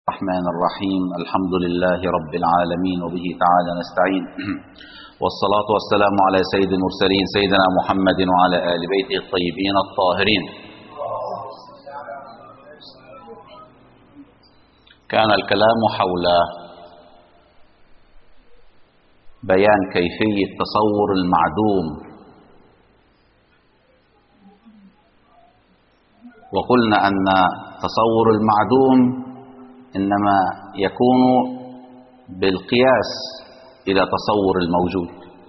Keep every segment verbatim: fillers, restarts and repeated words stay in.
الرحمن الرحيم. الحمد لله رب العالمين وبه تعالى نستعين، والصلاة والسلام على سيد المرسلين سيدنا محمد وعلى آل بيته الطيبين الطاهرين. كان الكلام حول بيان كيفية تصور المعدوم، وقلنا أن تصور المعدوم إنما يكون بالقياس إلى تصور الموجود،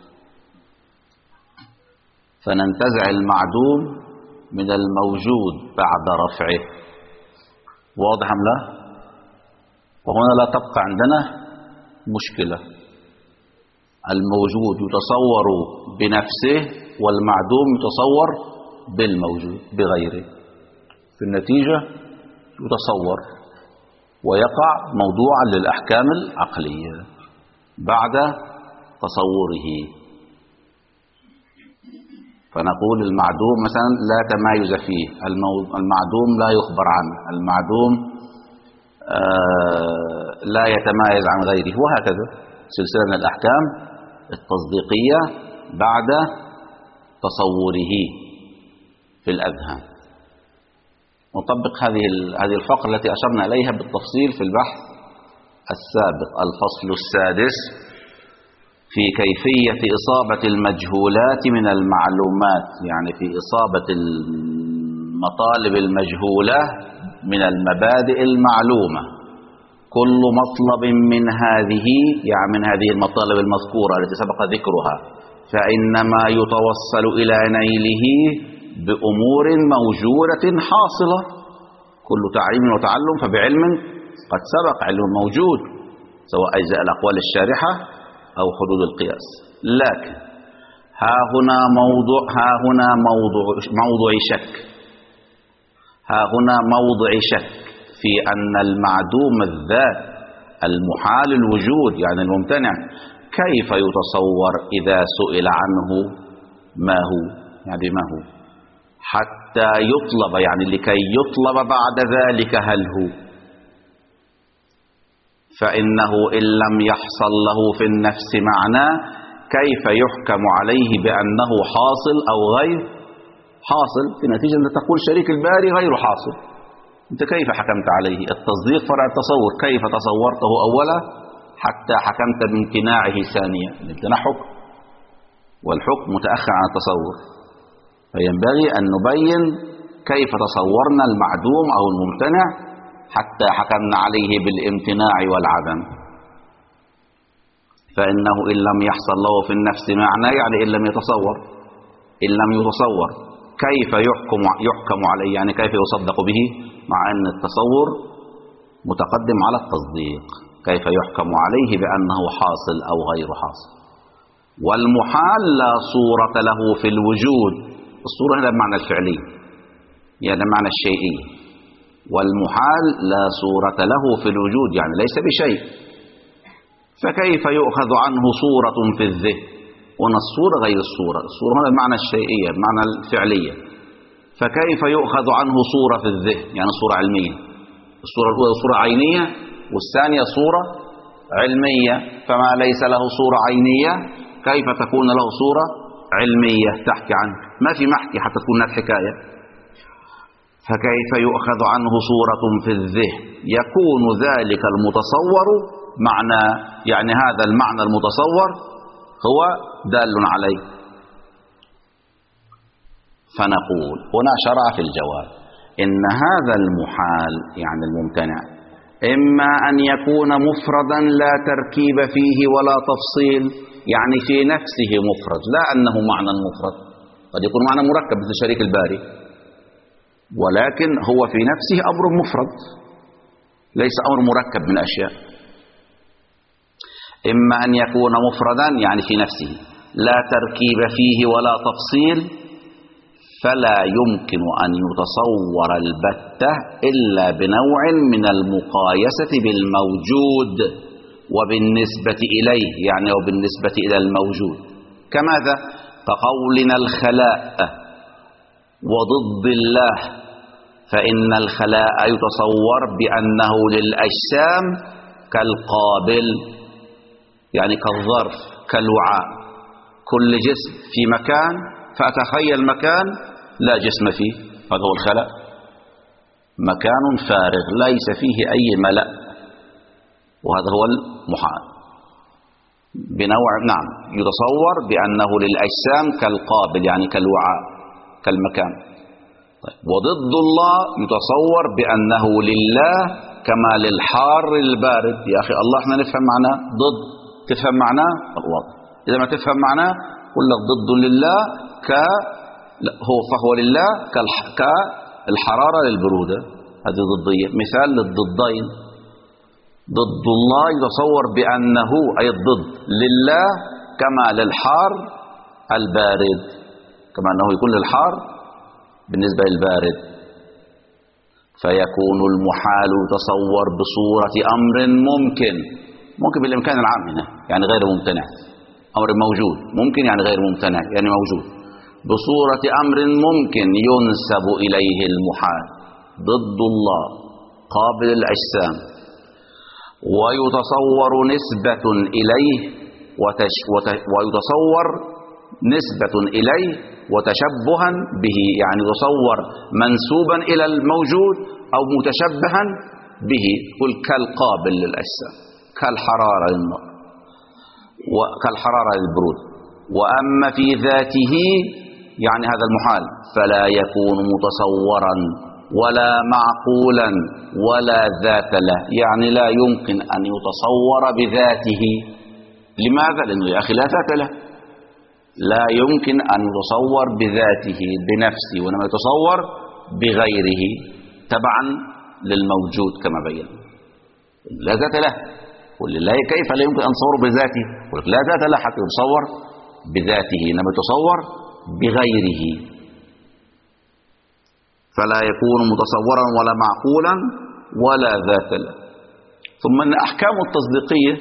فننتزع المعدوم من الموجود بعد رفعه. واضح أم لا؟ وهنا لا تبقى عندنا مشكلة، الموجود يتصور بنفسه والمعدوم يتصور بالموجود بغيره، في النتيجة يتصور ويقع موضوعا للأحكام العقلية بعد تصوره. فنقول المعدوم مثلا لا تمايز فيه، المعدوم لا يخبر عنه، المعدوم آه لا يتمايز عن غيره، وهكذا سلسلة من الأحكام التصديقية بعد تصوره في الأذهان. نطبق هذه هذه الفقرة التي أشرنا إليها بالتفصيل في البحث السابق، الفصل السادس في كيفية إصابة المجهولات من المعلومات، يعني في إصابة المطالب المجهولة من المبادئ المعلومة. كل مطلب من هذه يعني من هذه المطالب المذكورة التي سبق ذكرها فإنما يتوصل إلى نيله بأمور موجودة حاصلة. كل تعليم وتعلم فبعلم قد سبق، علم موجود سواء أجزاء الأقوال الشارحة أو حدود القياس. لكن ها هنا موضوع ها هنا موضوع موضوع شك ها هنا موضع شك في أن المعدوم الذات المحال الوجود يعني الممتنع كيف يتصور إذا سئل عنه ما هو، يعني ما هو، حتى يطلب، يعني لكي يطلب بعد ذلك هل هو، فإنه إن لم يحصل له في النفس معنى كيف يحكم عليه بأنه حاصل أو غير حاصل؟ في نتيجة أن تقول شريك الباري غير حاصل، أنت كيف حكمت عليه؟ التصديق فرع التصور، كيف تصورته أولا حتى حكمت بامتناعه ثانيا؟ الامتناع حكم، والحكم متأخر عن التصور، فينبغي أن نبين كيف تصورنا المعدوم أو الممتنع حتى حكمنا عليه بالامتناع والعدم. فإنه إن لم يحصل له في النفس معنى يعني إن لم يتصور إن لم يتصور كيف يحكم يحكم عليه، يعني كيف يصدق به مع أن التصور متقدم على التصديق، كيف يحكم عليه بأنه حاصل أو غير حاصل. والمحال لا صورة له في الوجود، الصورة هذا المعنى الفعلي يعني المعنى الشيئي، والمحال لا صورة له في الوجود يعني ليس بشيء، فكيف يؤخذ عنه صورة في الذهن؟ وأن الصورة غير الصورة، الصورة هذا المعنى الشيئية المعنى الفعلية، فكيف يؤخذ عنه صورة في الذهن يعني صورة علمية؟ الصورة الأولى صورة عينية والثانية صورة علمية، فما ليس له صورة عينية كيف تكون له صورة علمية تحكي عنه؟ ما في محكي حتى تكون حكاية. فكيف يؤخذ عنه صورة في الذهن؟ يكون ذلك المتصور معنى، يعني هذا المعنى المتصور هو دال عليه. فنقول هنا شرع في الجواب إن هذا المحال يعني الممتنع إما أن يكون مفردا لا تركيب فيه ولا تفصيل، يعني في نفسه مفرد، لا أنه معنى مفرد، قد يكون معنى مركب مثل شريك الباري، ولكن هو في نفسه أمر مفرد ليس أمر مركب من أشياء. إما أن يكون مفردا يعني في نفسه لا تركيب فيه ولا تفصيل، فلا يمكن أن يتصور البتة إلا بنوع من المقايسة بالموجود وبالنسبة إليه، يعني وبالنسبة إلى الموجود. كماذا؟ كقولنا الخلاء وضد الله فإن الخلاء يتصور بأنه للأجسام كالقابل، يعني كالظرف كالوعاء، كل جسم في مكان فأتخيل مكان لا جسم فيه، هذا هو الخلاء، مكان فارغ ليس فيه أي ملأ، وهذا هو المحال بنوع. نعم، يتصور بأنه للأجسام كالقابل يعني كالوعاء كالمكان. طيب. وضد الله يتصور بأنه لله كما للحار البارد. يا أخي الله احنا نفهم معناه ضد، تفهم معناه واضح. إذا ما تفهم معناه قل لك ضد لله ك هو فهو لله كالحرارة للبرودة، هذه ضدية، مثال للضدين. ضد الله يتصور بأنه أي الضد لله كما للحار البارد، كما أنه يكون للحار بالنسبة للبارد. فيكون المحال يتصور بصورة أمر ممكن، ممكن بالإمكان العام هنا يعني غير ممتنع، أمر موجود ممكن يعني غير ممتنع يعني موجود، بصورة أمر ممكن ينسب إليه المحال ضد الله قابل الأجسام، ويتصور نسبة إليه وتش ويتصور نسبة إليه وتشبها به، يعني يتصور منسوبا إلى الموجود أو متشبها به، قل كالقابل للأجسام كالحرارة للنار وكالحرارة للبرود. وأما في ذاته يعني هذا المحال فلا يكون متصورا ولا معقولا ولا ذات له، يعني لا يمكن أن يتصور بذاته. لماذا؟ لأنه يا أخي لا ذات له، لا يمكن أن يتصور بذاته بنفسه، وإنما يتصور بغيره تبعا للموجود كما بين. لا ذات له، ولله كيف لا يمكن أن تصور بذاته؟ لا ذات له حتى يتصور بذاته، إنما يتصور بغيره، فلا يكون متصورا ولا معقولا ولا ذات له. ثم أن أحكام التصديقية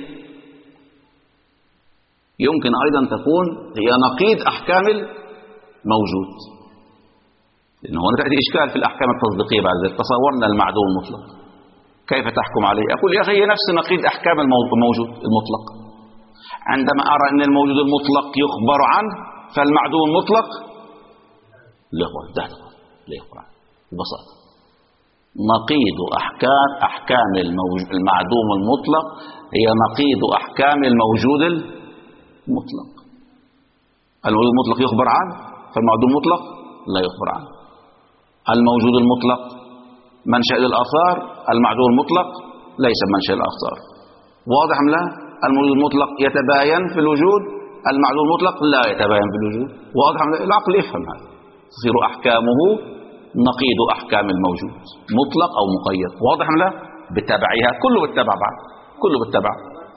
يمكن أيضا تكون هي نقيض أحكام الموجود، لأنه هنا تأتي إشكال في الأحكام التصديقية. بعد ذلك تصورنا المعدوم المطلق كيف تحكم عليه؟ أقول يا أخي هي نفس نقيض أحكام الموجود المطلق. عندما أرى أن الموجود المطلق يخبر عنه فالمعدوم المطلق لا يخبر لا يخبر عنه ببساطة. نقيض أحكام أحكام المعدوم المطلق هي نقيض أحكام الموجود المطلق. الموجود المطلق يخبر عنه فالمعدوم المطلق لا يخبر عنه. الموجود المطلق منشأ للآثار، المعدوم المطلق ليس منشأ للآثار. واضح أم لا؟ الموجود المطلق يتباين في الوجود، المعدوم المطلق لا يتباين في الوجود. واضح أم لا؟ العقل يفهم هذا. تصير أحكامه نقيض أحكام الموجود مطلق أو مقيد. واضح أم لا؟ بتبعها كله بالتبع، بعد كله بالتبع.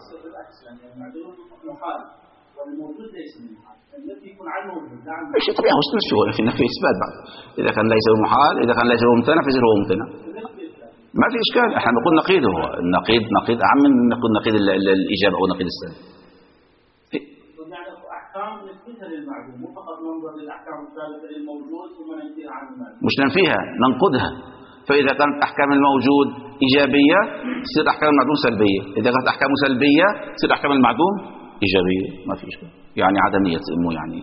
والموجود ليس محال، الذي يكون عنه نعم شيء طبيعي، مش نفسه في النفي إثبات بعد. إذا كان ليس محال، إذا كان ليس ممتنع فيصير هو ممتنع، ما في إشكال. احنا بنقول نقيضه، هو النقيض نقيض أعم من نقول نقيض الإجابة أو نقيض السلب. يعني أحكام نثبتها للمعدوم، مو فقط ننظر للأحكام الثابتة للموجود ثم ننفيها عن المعدوم. مش ننفيها، ننقضها. فإذا كانت أحكام الموجود إيجابية تصير أحكام المعدوم سلبية، إذا كانت أحكامه سلبية تصير أحكام المعدوم إيجابية، ما في إشكال. يعني عدمية مو يعني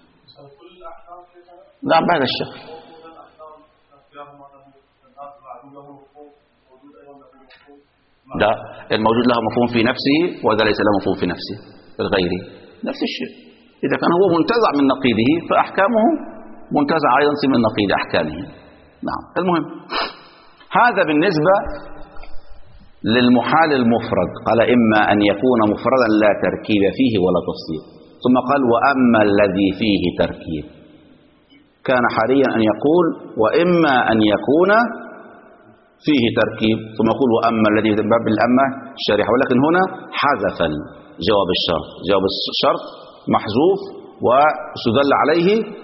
لا بهذا الشكل. لا، الموجود له مفهوم في نفسه وهذا ليس له مفهوم في نفسه الغيري، نفس الشيء. إذا كان هو منتزع من نقيضه فأحكامه منتزع أيضا من نقيض أحكامه. نعم. المهم هذا بالنسبة للمحال المفرد. قال إما أن يكون مفردا لا تركيب فيه ولا تفصيل، ثم قال وأما الذي فيه تركيب. كان حريا أن يقول وإما أن يكون فيه تركيب ثم يقول وأما الذي في باب الأمة الشارحة، ولكن هنا حذف جواب الشرط، جواب الشرط محذوف واستدل عليه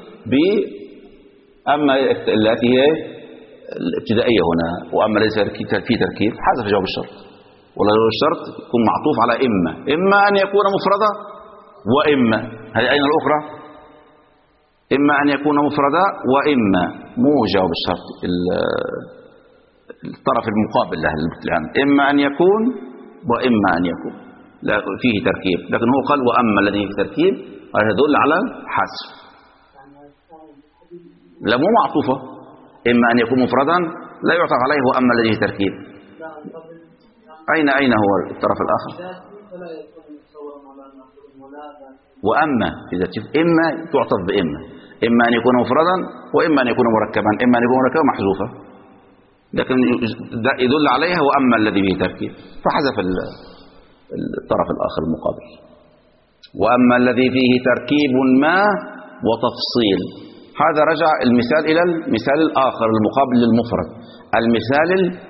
بأما التي هي الابتدائية هنا. وأما الذي فيه تركيب حذف جواب الشرط، ولا جواب الشرط يكون معطوف على إما، إما أن يكون مفردا وإما. هذه أين الأخرى؟ إما أن يكون مفردا وإما مو جواب الشرط الطرف المقابل له الامتحان، إما أن يكون وإما أن يكون لا فيه تركيب، لكن هو قال وأما الذي فيه تركيب هذا يدل على الحذف. لا مو معطوفة، إما أن يكون مفردا لا يعطف عليه وأما الذي فيه تركيب. أين أين هو الطرف الآخر؟ وأما إذا إما تعطف بإما، إما أن يكون مفردا وإما أن يكون مركبا، إما أن يكون مركبا محذوفة، لكن يدل عليها وأما الذي به تركيب فحذف الطرف الآخر المقابل. وأما الذي فيه تركيب ما وتفصيل، هذا رجع المثال إلى المثال الآخر المقابل للمفرد، المثال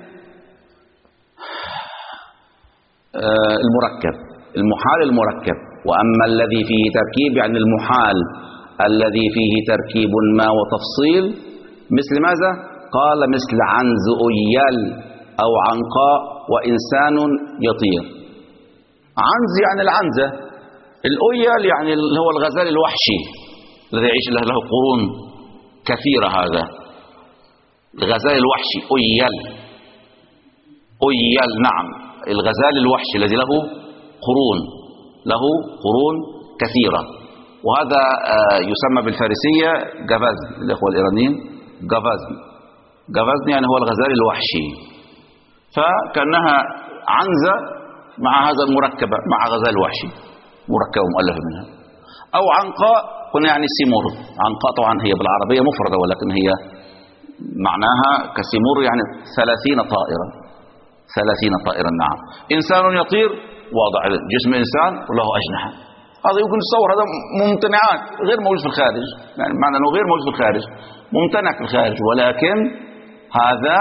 المركب، المحال المركب. وأما الذي فيه تركيب يعني المحال الذي فيه تركيب ما وتفصيل، مثل ماذا؟ قال مثل عنز أيل أو عنقاء وإنسان يطير. عنز يعني العنزة، الأيل يعني هو الغزال الوحشي الذي يعيش له قرون كثيرة، هذا الغزال الوحشي أيل. أيل نعم، الغزال الوحشي الذي له قرون، له قرون كثيرة، وهذا يسمى بالفارسية جافازن. الإخوة الإيرانيين جافازن، جافازن يعني هو الغزال الوحشي، فكأنها عنزة مع هذا المركبة مع غزال وحشي مركبة مؤلفة منها. أو عنقاء هنا يعني سيمور. عنقاء طبعا هي بالعربية مفردة ولكن هي معناها كسيمور يعني ثلاثين طائرة، ثلاثين طائرا نعم. إنسان يطير، واضع جسم إنسان وله أجنحة، هذا يمكن تصور، هذا ممتنعات غير موجود في الخارج، يعني معنى أنه غير موجود في الخارج، ممتنع في الخارج، ولكن هذا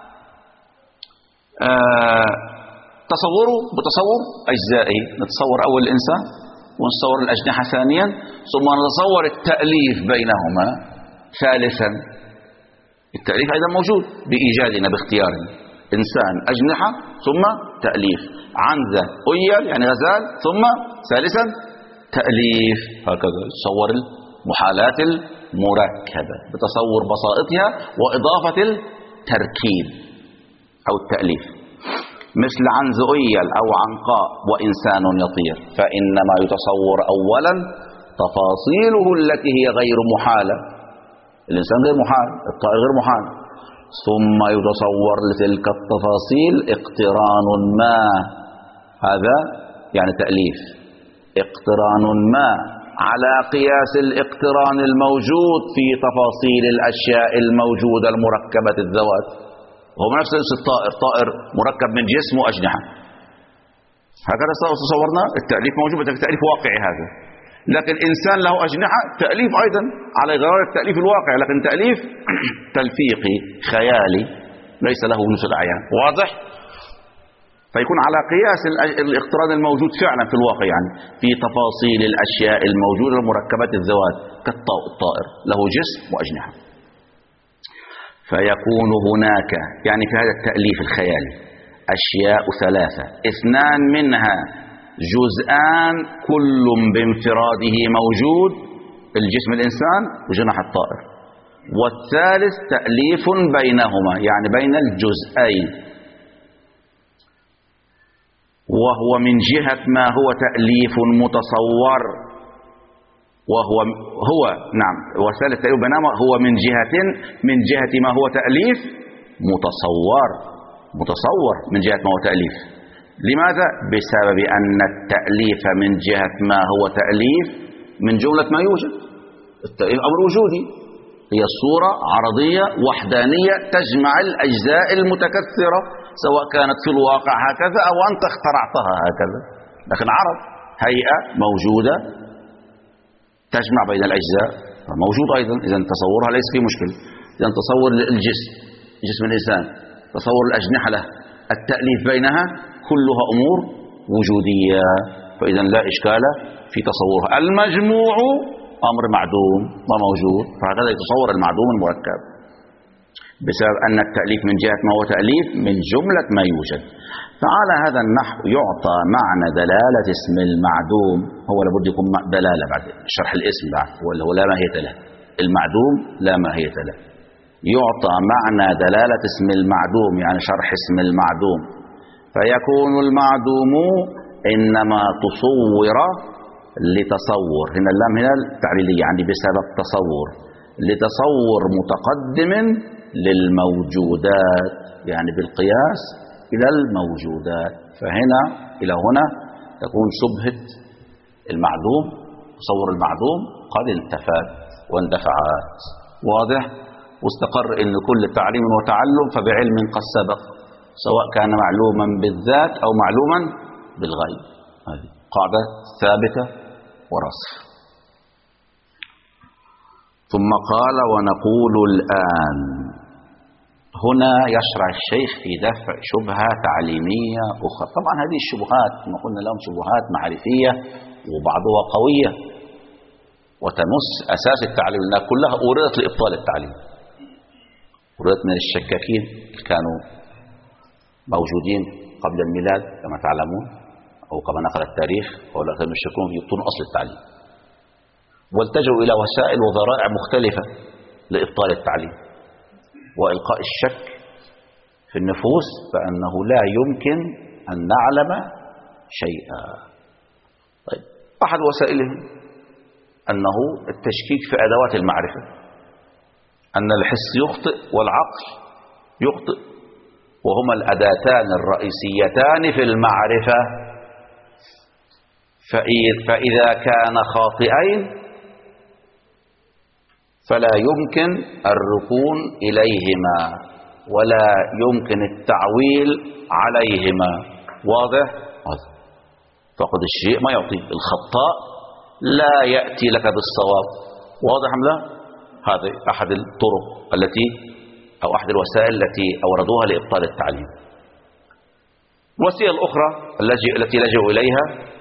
آه تصوره بتصور أجزائي، نتصور أول الإنسان ونتصور الأجنحة ثانيا، ثم نتصور التأليف بينهما ثالثا. التأليف أيضا موجود بإيجادنا باختيارنا، إنسان أجنحة ثم تأليف، عنزة أيل يعني غزال ثم ثالثا تأليف، هكذا تصور المحالات المركبة بتصور بساطتها وإضافة التركيب أو التأليف، مثل عنز أيل أو عنقاء وإنسان يطير، فإنما يتصور أولا تفاصيله التي هي غير محالة. الإنسان غير محال، الطائر غير محال، ثم يتصور لتلك التفاصيل اقتران ما، هذا يعني تأليف، اقتران ما على قياس الاقتران الموجود في تفاصيل الأشياء الموجودة المركبة الذوات. هو نفس الطائر، طائر مركب من جسم وأجنحة، هكذا تصورنا التأليف موجود، التأليف واقعي هذا. لكن إنسان له أجنحة، تأليف أيضا على غرار التأليف الواقعي، لكن تأليف تلفيقي خيالي ليس له نفس الأعيان، واضح؟ فيكون على قياس الاقتران الموجود فعلا في الواقع، يعني في تفاصيل الأشياء الموجودة المركبات الذوات كالطائر له جسم وأجنحة. فيكون هناك يعني في هذا التأليف الخيالي أشياء ثلاثة، اثنان منها جزءان كل بانفراده موجود، الجسم الإنسان وجناح الطائر، والثالث تأليف بينهما يعني بين الجزئين، وهو من جهة ما هو تأليف متصور، وهو هو نعم والثالث تأليف بينهما هو من جهة من جهة ما هو تأليف متصور، متصور من جهة ما هو تأليف. لماذا؟ بسبب أن التأليف من جهة ما هو تأليف من جملة ما يوجد. التأليف أمر وجودي، هي الصورة عرضية وحدانية تجمع الأجزاء المتكثرة، سواء كانت في الواقع هكذا أو أنت اخترعتها هكذا، لكن عرض هيئة موجودة تجمع بين الأجزاء موجود أيضا، إذا تصورها ليس فيه مشكلة. إذا تصور الجسم، جسم الإنسان، تصور الأجنحة له، التأليف بينها كلها أمور وجودية، فإذا لا إشكال في تصورها. المجموع أمر معدوم وموجود، فهكذا يتصور المعدوم المركب بسبب أن التأليف من جهة ما هو تأليف من جملة ما يوجد. فعلى هذا النحو يعطى معنى دلالة اسم المعدوم، هو لابد يكون دلالة بعد شرح الاسم بعد، ولا لا ماهية له، المعدوم لا ماهية له. يعطى معنى دلالة اسم المعدوم، يعني شرح اسم المعدوم، فيكون المعدوم إنما تصور لتصور، هنا اللام هنا التعليلية، يعني بسبب تصور، لتصور متقدم للموجودات، يعني بالقياس إلى الموجودات. فهنا إلى هنا تكون شبهة المعدوم، تصور المعدوم قد انتفت واندفعت. واضح؟ واستقر ان كل تعليم وتعلم فبعلم قد سبق، سواء كان معلوما بالذات او معلوما بالغيب. هذه قاعدة ثابتة وراسخ. ثم قال ونقول الآن، هنا يشرع الشيخ في دفع شبهة تعليمية أخرى. طبعا هذه الشبهات ما قلنا لهم شبهات معرفية وبعضها قوية وتمس أساس التعليم، لأنها كلها أوردت لإبطال التعليم، أوردت من الشكاكين كانوا موجودين قبل الميلاد كما تعلمون، أو كما نقل التاريخ، ولا كانوا يشكون يبطلون أصل التعليم، والتجوا إلى وسائل وذرائع مختلفة لإبطال التعليم وإلقاء الشك في النفوس، فأنه لا يمكن أن نعلم شيئا. طيب، أحد وسائلهم أنه التشكيك في أدوات المعرفة، أن الحس يخطئ والعقل يخطئ، وهما الأداتان الرئيسيتان في المعرفة، فإذا كان خاطئين فلا يمكن الركون إليهما ولا يمكن التعويل عليهما. واضح؟ فقد الشيء ما يعطي، الخطاء لا يأتي لك بالصواب. واضح أم لا؟ هذا أحد الطرق التي أو أحد الوسائل التي أوردوها لإبطال التعليم. الوسيلة الأخرى التي لجأوا إليها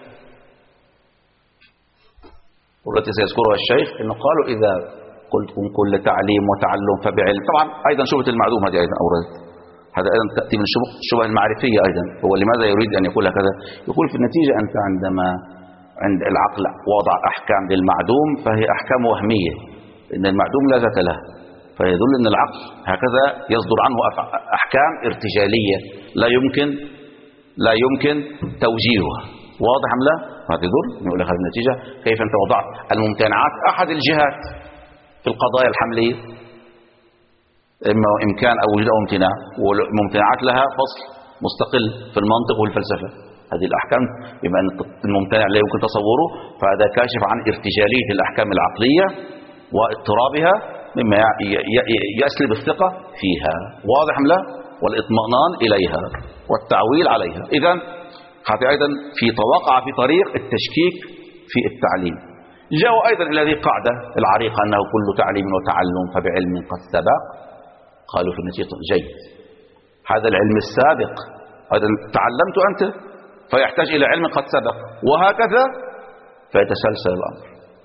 والتي سيذكرها الشيخ، إنه قالوا إذا قلتم كل تعليم وتعلم فبعلم، طبعا أيضا شبهة المعدوم هذه أيضا أوردت، هذا أيضا تأتي من الشبهة المعرفية أيضا. هو لماذا يريد أن يقول هكذا؟ يقول في النتيجة أنت عندما عند العقل وضع أحكام للمعدوم فهي أحكام وهمية، إن المعدوم لا ذات له، فيدل أن العقل هكذا يصدر عنه أحكام ارتجالية لا يمكن لا يمكن توجيهها. واضح أم لا؟ هذا يدل يقول لك هذه النتيجة. كيف أنت وضعت الممتنعات أحد الجهات في القضايا الحملية، إما إمكان أو وجود أو امتناع، والممتنعات لها فصل مستقل في المنطق والفلسفة. هذه الأحكام بما أن الممتنع لا يمكن تصوره، فهذا كاشف عن ارتجالية الأحكام العقلية واضطرابها، مما يسلب الثقة فيها. واضح أم لا؟ والإطمئنان إليها والتعويل عليها. إذن هذا أيضا في وقع في طريق التشكيك في التعليم. جاءوا أيضا إلى هذه القاعدة العريقة أنه كل تعليم وتعلم فبعلم قد سبق. قالوا في النتيجة جيد، هذا العلم السابق أيضا تعلمت أنت فيحتاج إلى علم قد سبق، وهكذا فيتسلسل الأمر.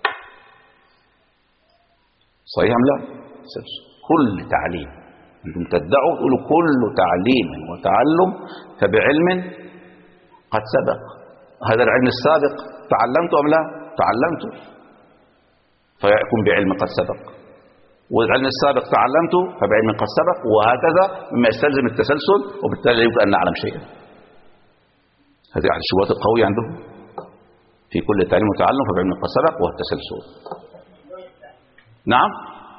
صحيح أم لا؟ كل تعليم أنتم تدعوا تقولوا كل تعليم وتعلم فبعلم قد سبق. هذا العلم السابق تعلمت أم لا؟ تعلمت، فيكون بعلم قد سبق. والعلم السابق تعلمته فبعلم قد سبق، وهكذا مما يستلزم التسلسل، وبالتالي لا يمكن أن نعلم شيئا. هذه أحد الشبهات القوية عندهم في كل تعليم وتعلم فبعلم قد سبق والتسلسل. نعم،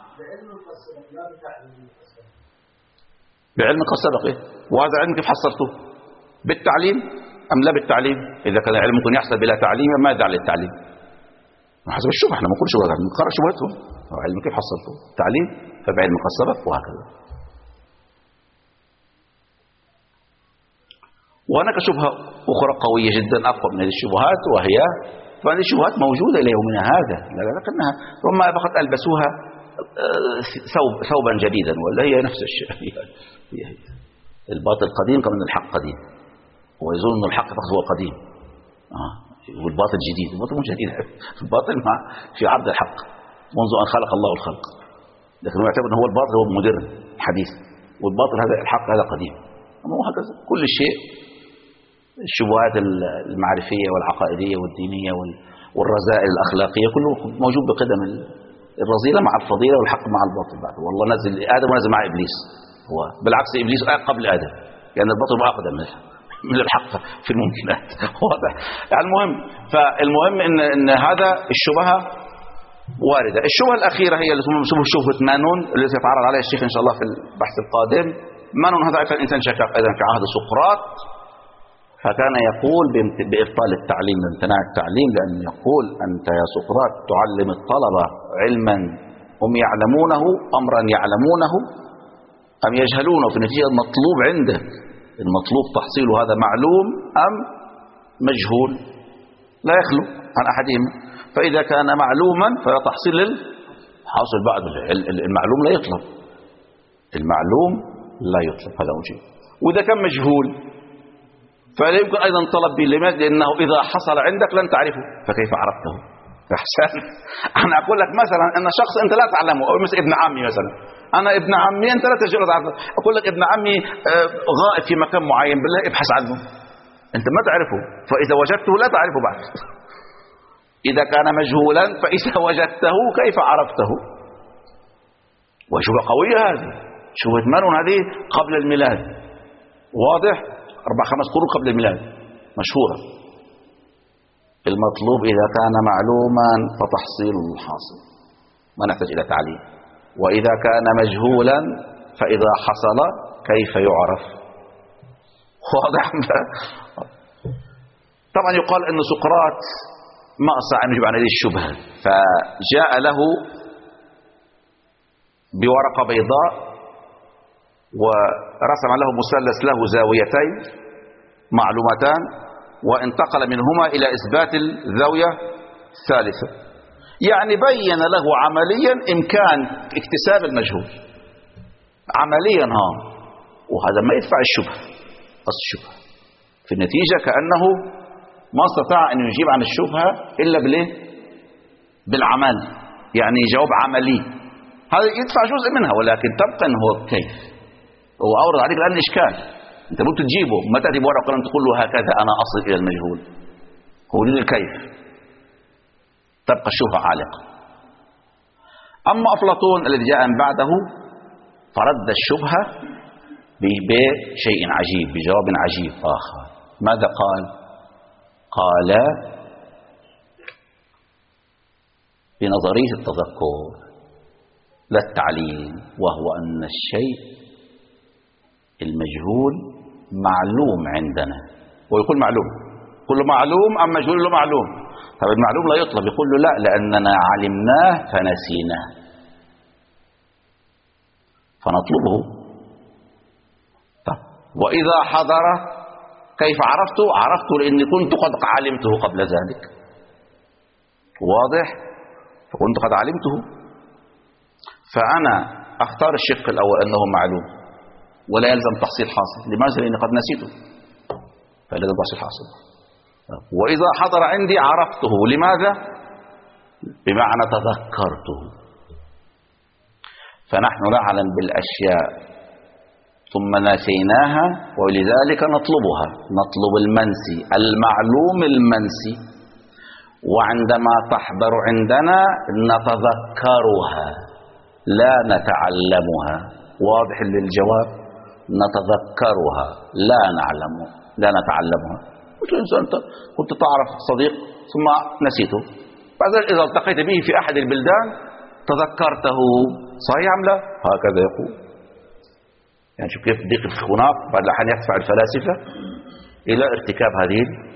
بعلم قد سبق. إيه؟ وهذا علم كيف حصلته؟ بالتعليم أم لا بالتعليم؟ إذا كان العلم ممكن يحصل بلا تعليم ماذا على التعليم؟ حسب الشبهة، احنا ما نقول شبهة، نقرأ شبهتهم. علم كيف حصلته؟ تعليم فبعلم قد سبق، وهكذا. وهناك شبهة أخرى قوية جدا أقوى من هذه الشبهات، وهي فهذه الشبهات موجودة إلى يومنا هذا، لكنها ربما فقط ألبسوها ثوب ثوبا جديدا، ولا هي نفس الشيء. هي هي الباطل قديم كما أن الحق قديم، ويظن أن الحق فقط هو قديم، آه. والباطل جديد. الباطل مش جديد، الباطل مع في عرض الحق منذ أن خلق الله الخلق، لكن هو يعتبر أن هو الباطل هو مودرن حديث، والباطل هذا الحق هذا قديم. أما هو هكذا كل شيء، الشبهات المعرفية والعقائدية والدينية والرذائل الأخلاقية كله موجود بقدم الرذيلة مع الفضيلة والحق مع الباطل بعد. والله نزل آدم ونزل مع إبليس، هو بالعكس إبليس قبل آدم، لأن يعني الباطل أقدم من الحق في الممكنات. واضح يعني. المهم فالمهم إن إن هذا الشبهة واردة. الشبهة الأخيرة هي اللي تسمى شبهة مانون اللي سيتعرض عليها الشيخ إن شاء الله في البحث القادم. مانون هذا أيضا إنسان شكاك أيضا في عهد سقراط، فكان يقول بإبطال التعليم بامتناع التعليم، لأن يقول أنت يا سقراط تعلم الطلبة علما هم يعلمونه، أمرا يعلمونه أم يجهلونه، في النتيجة المطلوب عندك المطلوب تحصيله هذا معلوم أم مجهول، لا يخلو عن أحدهما. فإذا كان معلوما فلا تحصيل الحاصل بعد. المعلوم لا يطلب، المعلوم لا يطلب، هذا وجه. وإذا كان مجهول فلا يمكن أيضا طلب به. لماذا؟ لأنه إذا حصل عندك لن تعرفه، فكيف عرفته؟ أحسن. أنا أقول لك مثلا أن شخص أنت لا تعلمه، أو مثل ابن عمي مثلا، أنا ابن عمي أنت لا تجد تعرفه. أقول لك ابن عمي غائب في مكان معين، بالله ابحث عنه، أنت ما تعرفه، فإذا وجدته لا تعرفه بعد. إذا كان مجهولا فإذا وجدته كيف عرفته؟ وشبهة قوية هذه، شبهة مانون هذه قبل الميلاد، واضح؟ أربع خمس قرون قبل الميلاد، مشهورة. المطلوب إذا كان معلوما فتحصيل الحاصل، ما نحتاج إلى تعليم. وإذا كان مجهولا فإذا حصل كيف يعرف؟ واضح؟ طبعا يقال أن سقراط ما أستطاع أن يجيب عن هذه الشبهة، فجاء له بورقة بيضاء ورسم له مثلث له زاويتين معلومتان، وانتقل منهما إلى إثبات الزاوية الثالثة، يعني بين له عمليا إمكان اكتساب المجهول عمليا. ها وهذا ما يدفع الشبهة، أصل الشبهة في النتيجة كأنه ما استطاع أن يجيب عن الشبهة إلا بالإيه؟ بالعمل، يعني جواب عملي. هذا يدفع جزء منها، ولكن تبقى أنه كيف هو أورد عليك الآن إشكال. أنت ممكن تجيبه، ما تأتي بورقة ولم تقول له هكذا أنا أصل إلى المجهول، هو يريد الكيف، تبقى الشبهة عالقة. أما أفلاطون الذي جاء من بعده فرد الشبهة بشيء عجيب، بجواب عجيب آخر. ماذا قال؟ قال بنظرية التذكر لا التعليم، وهو أن الشيء المجهول معلوم عندنا. ويقول معلوم، كل معلوم أم مجهول له معلوم. طب المعلوم لا يطلب، يقول له لا، لأننا علمناه فنسيناه فنطلبه. طب وإذا حضر كيف عرفته؟ عرفته لأني كنت قد علمته قبل ذلك، واضح؟ فكنت قد علمته، فأنا أختار الشق الأول أنه معلوم ولا يلزم تحصيل حاصل. لماذا؟ لأني قد نسيته، فلازم تحصيل حاصل. وإذا حضر عندي عرفته، لماذا؟ بمعنى تذكرته. فنحن نعلم بالأشياء ثم نسيناها، ولذلك نطلبها، نطلب المنسي، المعلوم المنسي. وعندما تحضر عندنا نتذكرها لا نتعلمها. واضح للجواب؟ نتذكرها لا نعلم لا نتعلمها. قلت إنسان كنت تعرف صديق ثم نسيته، بعد ذلك إذا التقيت به في أحد البلدان تذكرته، صحيح أم لا؟ هكذا يقول. يعني شوف كيف ضيق الخناق بعد الأحيان يدفع الفلاسفة إلى ارتكاب هذه.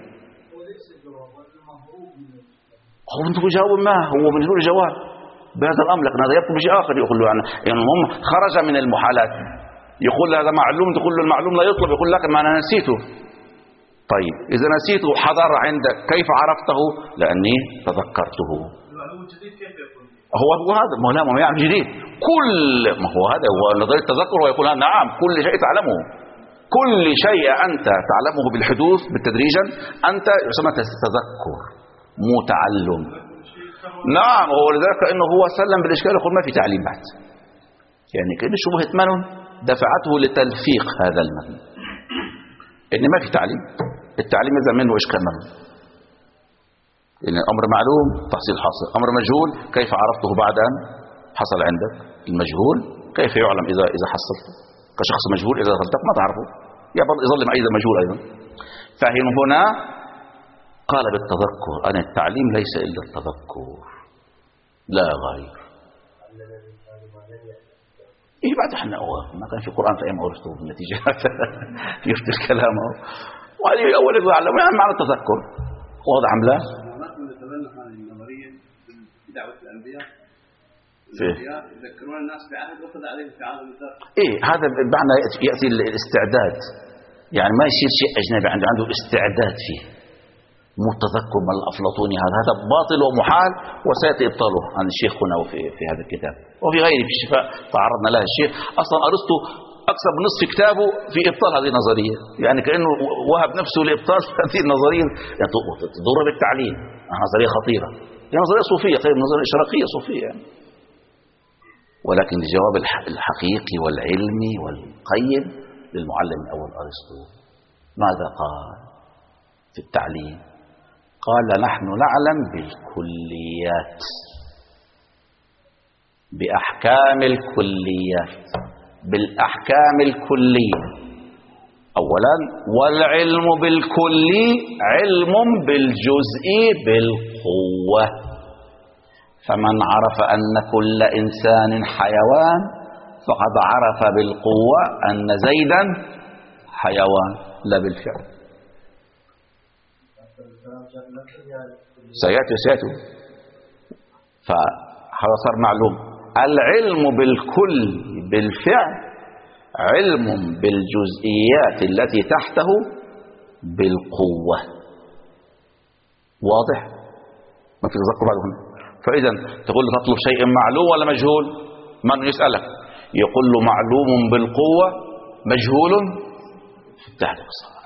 هو من تقول جواب ما هو من يقول جواب بهذا الأمر، لكن هذا يبقى بشيء آخر. يقول له يعني هم خرج من المحالات، يقول هذا معلوم، تقول له المعلوم لا يطلب، يقول لك ما أنا نسيته. طيب إذا نسيته حضر عندك كيف عرفته؟ لأني تذكرته. المعلوم الجديد كيف يكون؟ هو هو هذا ما لا ما يعرف جديد، كل ما هو هذا هو نظرية التذكر. ويقول نعم كل شيء تعلمه، كل شيء أنت تعلمه بالحدوث بالتدريجا أنت يسمى تذكر مو تعلم. نعم هو لذلك انه هو سلم بالاشكال، يقول ما في تعليم بعد، يعني كأن شبهة مانون دفعته لتلفيق هذا المتن ان ما في تعليم. التعليم اذا منه اشكال مانون. لأن الأمر معلوم تحصيل حاصل، أمر مجهول كيف عرفته بعد أن حصل عندك؟ المجهول كيف يعلم إذا إذا حصلته؟ كشخص مجهول إذا دخلتك ما تعرفه، يظل أيضا مجهول أيضا. فهم هنا قال بالتذكر، أن التعليم ليس إلا التذكر لا غير. إيه بعد احنا هو ما كان في القرآن فأيما ورثته بالنتيجة يفتي الكلام اهو. وهذه أول يعلم يعني معنى التذكر واضح أم لا؟ نحن نتبنى هذه النظرية في دعوة الأنبياء فيه. يذكرون الناس بعهد أخذ عليهم في عالم الذر. إيه هذا بمعنى يأتي الاستعداد، يعني ما يصير شيء أجنبي عنده عنده استعداد فيه، مو التذكر من الأفلاطوني هذا هذا باطل ومحال وسيأتي إبطاله عن الشيخ هنا في في هذا الكتاب وفي غيره في الشفاء تعرضنا لها الشيخ. أصلا أرسطو أكثر من نصف كتابه في إبطال هذه النظرية، يعني كأنه وهب نفسه لإبطال هذه النظرية، يعني تضر بالتعليم، نظرية خطيرة، هي نظرية صوفية خير من نظرية إشراقية صوفية يعني. ولكن الجواب الحقيقي والعلمي والقيم للمعلم الأول أرسطو ماذا قال في التعليم؟ قال نحن نعلم بالكليات، بأحكام الكليات، بالأحكام الكلية أولا، والعلم بالكلي علم بالجزء بالقوة، فمن عرف أن كل إنسان حيوان فقد عرف بالقوة أن زيدا حيوان لا بالفعل. سيأتي سيأتي فهذا صار معلوم. العلم بالكل بالفعل علم بالجزئيات التي تحته بالقوة. واضح؟ ما في تذكر بعد هنا. فإذا تقول له تطلب شيء معلوم ولا مجهول؟ من يسألك يقول له معلوم بالقوة مجهول في التحليق الصلاة،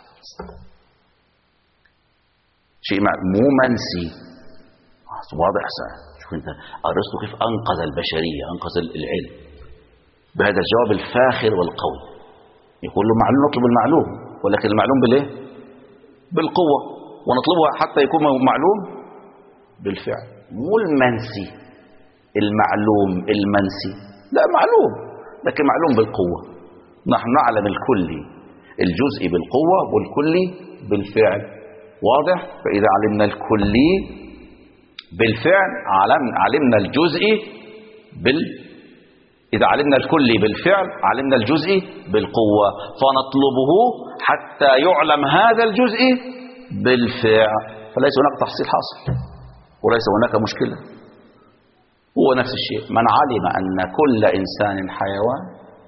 شيء مو منسي. واضح سهل. شوف انت أرسطو كيف أنقذ البشرية، أنقذ العلم بهذا الجواب الفاخر والقوي. يقول له معلوم، نطلب المعلوم، ولكن المعلوم بالايه؟ بالقوة، ونطلبها حتى يكون معلوم بالفعل، مو المنسي. المعلوم المنسي لا معلوم، لكن معلوم بالقوة. نحن نعلم الكلي الجزء بالقوة والكلي بالفعل. واضح؟ فإذا علمنا الكلي بالفعل علم علمنا الجزء بال إذا علمنا الكلي بالفعل علمنا الجزء بالقوة، فنطلبه حتى يعلم هذا الجزء بالفعل، فليس هناك تحصيل حاصل وليس هناك مشكلة. هو نفس الشيء، من علم أن كل إنسان حيوان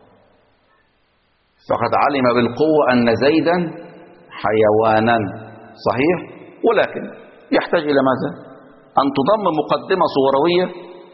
فقد علم بالقوة أن زيدا حيوانا. صحيح؟ ولكن يحتاج إلى ماذا؟ أن تضم مقدمة صوروية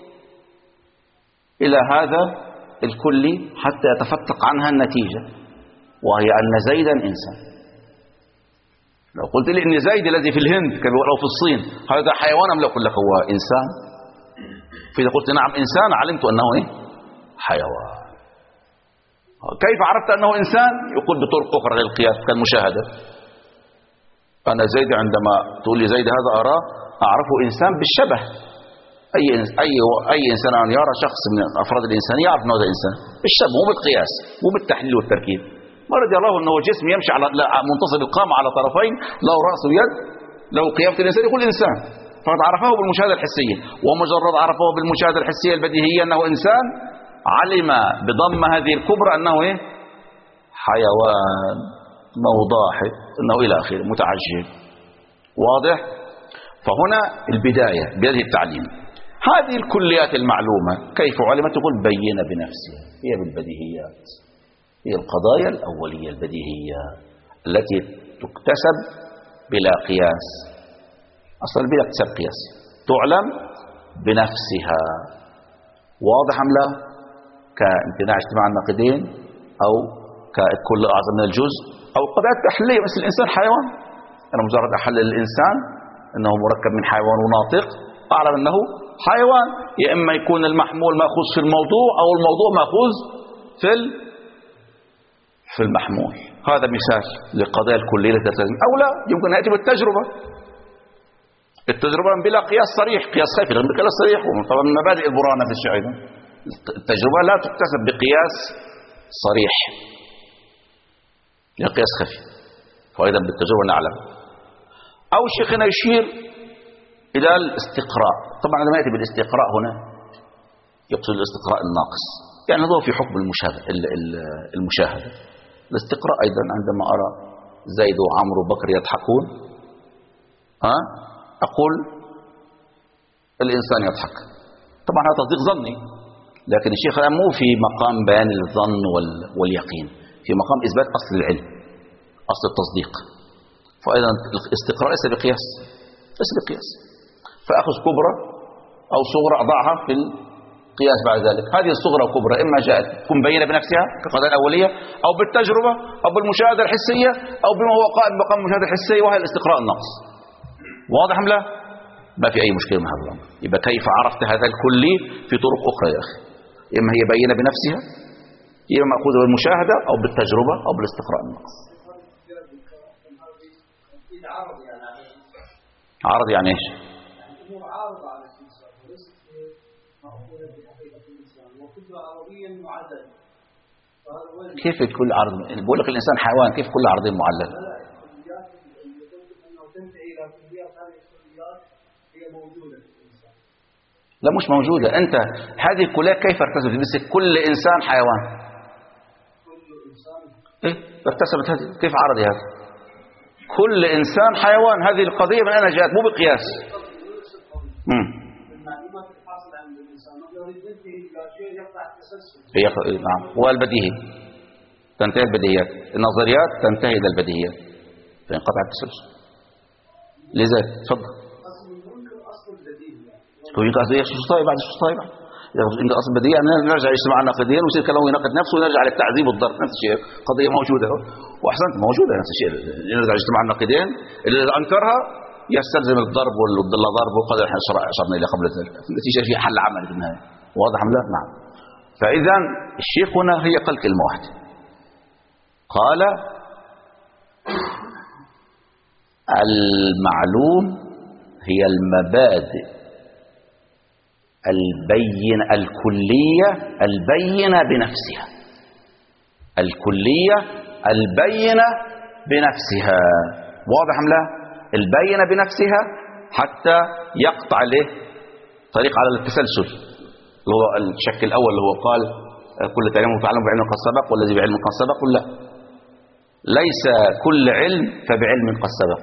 إلى هذا الكلي حتى يتفتق عنها النتيجة، وهي أن زيدا إنسان. لو قلت لي أن زيد الذي في الهند أو في الصين هذا حيوان أم لا، أقول لك هو إنسان. فإذا قلت نعم إنسان علمت أنه إيه؟ حيوان. كيف عرفت أنه إنسان؟ يقول بطرق أخرى للقياس كالمشاهدة. أنا زيد عندما تقول لي زيد هذا أراه أعرفه إنسان بالشبه. أي أي أي إنسان أن يرى شخص من أفراد الإنسانية يعرف أنه هذا إنسان بالشبه، مو بالقياس، مو بالتحليل والتركيب. ما رضي الله أنه جسم يمشي على منتصف القامة على طرفين، له رأس ويد، له قيامة الإنسان، يقول إنسان. فقد عرفه بالمشاهدة الحسية، ومجرد عرفه بالمشاهدة الحسية البديهية أنه إنسان علم بضم هذه الكبرى أنه إيه؟ حيوان، أنه ضاحك، أنه إلى آخره متعجب. واضح؟ فهنا البداية بهذه التعليم. هذه الكليات المعلومة كيف علمت؟ تقول بينة بنفسها، هي بالبديهيات، هي القضايا الأولية البديهية التي تكتسب بلا قياس. أصلا بلا اكتساب قياس، تعلم بنفسها. واضح أم لا؟ كامتناع اجتماع الناقدين، أو ككل أعظم من الجزء، أو قضايا تحليلية مثل الإنسان حيوان. أنا مجرد أحلل الإنسان أنه مركب من حيوان وناطق، أعلم أنه حيوان. يا إما يكون المحمول مأخوذ في الموضوع أو الموضوع مأخوذ في في المحمول. هذا مثال للقضايا الكلية التي تلتزم، أو لا يمكن أن يأتي بالتجربة. التجربة بلا قياس صريح، قياس خفي غير بقياس صريح. طبعا من مبادئ البرهان نفس الشيء أيضا، التجربة لا تكتسب بقياس صريح، لا قياس خفي، فأيضا بالتجربة نعلم. أو شيخنا يشير إلى الاستقراء. طبعا عندما يأتي بالاستقراء هنا يقصد الاستقراء الناقص، يعني هذا في حكم المشاهدة. المشاهدة الاستقراء أيضا عندما أرى زيد وعمرو وبكر يضحكون، ها أقول الإنسان يضحك. طبعا هذا تصديق ظني، لكن الشيخ الآن مو في مقام بيان الظن واليقين، في مقام إثبات أصل العلم، أصل التصديق. فأيضا الاستقراء ليس بقياس، ليس بقياس. فأخذ كبرى أو صغرى أضعها في القياس بعد ذلك. هذه الصغرى وكبرى إما جاءت تكون بينة بنفسها كقضايا الأولية، أو بالتجربة، أو بالمشاهدة الحسية، أو بما هو قائم بمقام المشاهدة الحسية، وهي الاستقراء النقص. واضح أم لا؟ ما في أي مشكلة مع هذا الأمر. يبقى كيف عرفت هذا الكلي في طرق أخرى يا أخي؟ إما هي بينة بنفسها، إما مأخوذة بالمشاهدة أو بالتجربة أو بالاستقراء النقص. عرض يعني ايش؟ كيف كل عرض؟ بقول لك الإنسان حيوان، كيف كل عرض معلل؟ لا مش موجودة. أنت هذه كلها كيف ارتسبت؟ بس كل إنسان حيوان. إيه ارتسبت هذه؟ كيف عرض هذا؟ كل إنسان حيوان، هذه القضية من أين جاءت؟ مو بقياس. امم نعم. والبديهي تنتهي البديهيات، النظريات تنتهي إلى البديهيات فينقطع التسلسل. لذا تفضل. يمكن أصل يخصص طيب بعد يخصص طيب يمكن أصل بديهي يعني نرجع اجتماع الناقدين ويصير كلامه يناقض نفسه ونرجع للتعذيب والضرب. نفس الشيء قضية موجودة وأحسنت موجودة. نفس الشيء نرجع اجتماع الناقدين اللي أنكرها يستلزم الضرب والضل ضرب، وقد احنا أشرنا إلى قبل ذلك. النتيجة فيها حل عملي في النهاية. واضح أم لا؟ نعم. فإذا الشيخ هنا هي قال كلمة واحدة، قال المعلوم هي المبادئ البينة الكلية البينة بنفسها، الكلية البينة بنفسها. واضح أم لا؟ البينة بنفسها حتى يقطع له طريق على التسلسل، اللي هو الشك الأول اللي هو قال كل تعليم متعلم بعلم قد سبق والذي بعلم قد سبق. لا، ليس كل علم فبعلم قد سبق،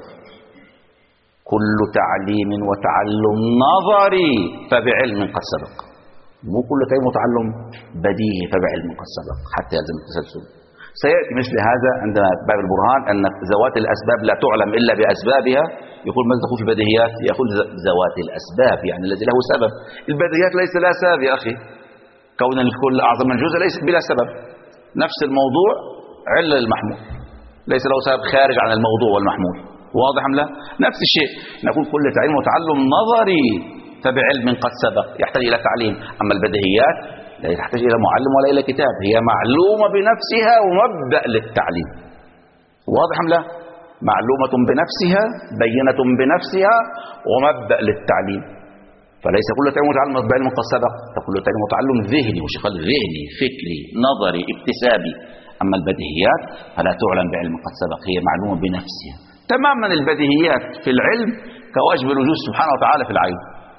كل تعليم وتعلم نظري فبعلم قد سبق، مو كل تعليم وتعلم بديهي فبعلم قد سبق حتى يلزم التسلسل. سيأتي مثل هذا عند باب البرهان أن ذوات الأسباب لا تعلم إلا بأسبابها. يقول ماذا تقول في بديهيات؟ يقول ذوات الأسباب يعني الذي له سبب. البديهيات ليس لها سبب يا أخي، كون الكل أعظم من الجزء ليس بلا سبب. نفس الموضوع علة المحمول ليس له سبب خارج عن الموضوع والمحمول. واضح أم لا؟ نفس الشيء نقول كل تعليم وتعلم نظري فبعلم قد سبق يحتاج إلى تعليم، أما البديهيات لا تحتاج إلى معلم ولا إلى كتاب، هي معلومة بنفسها ومبدأ للتعليم. واضح أم لا؟ معلومة بنفسها بينة بنفسها ومبدأ للتعليم. فليس كل تعليم وتعلم بعلم قد سبق، فكل تعليم وتعلم ذهني، وش قال ذهني فكري نظري اكتسابي. أما البديهيات فلا تعلم بعلم قد سبق، هي معلومة بنفسها تماما. البديهيات في العلم كواجب الوجود سبحانه وتعالى في العين.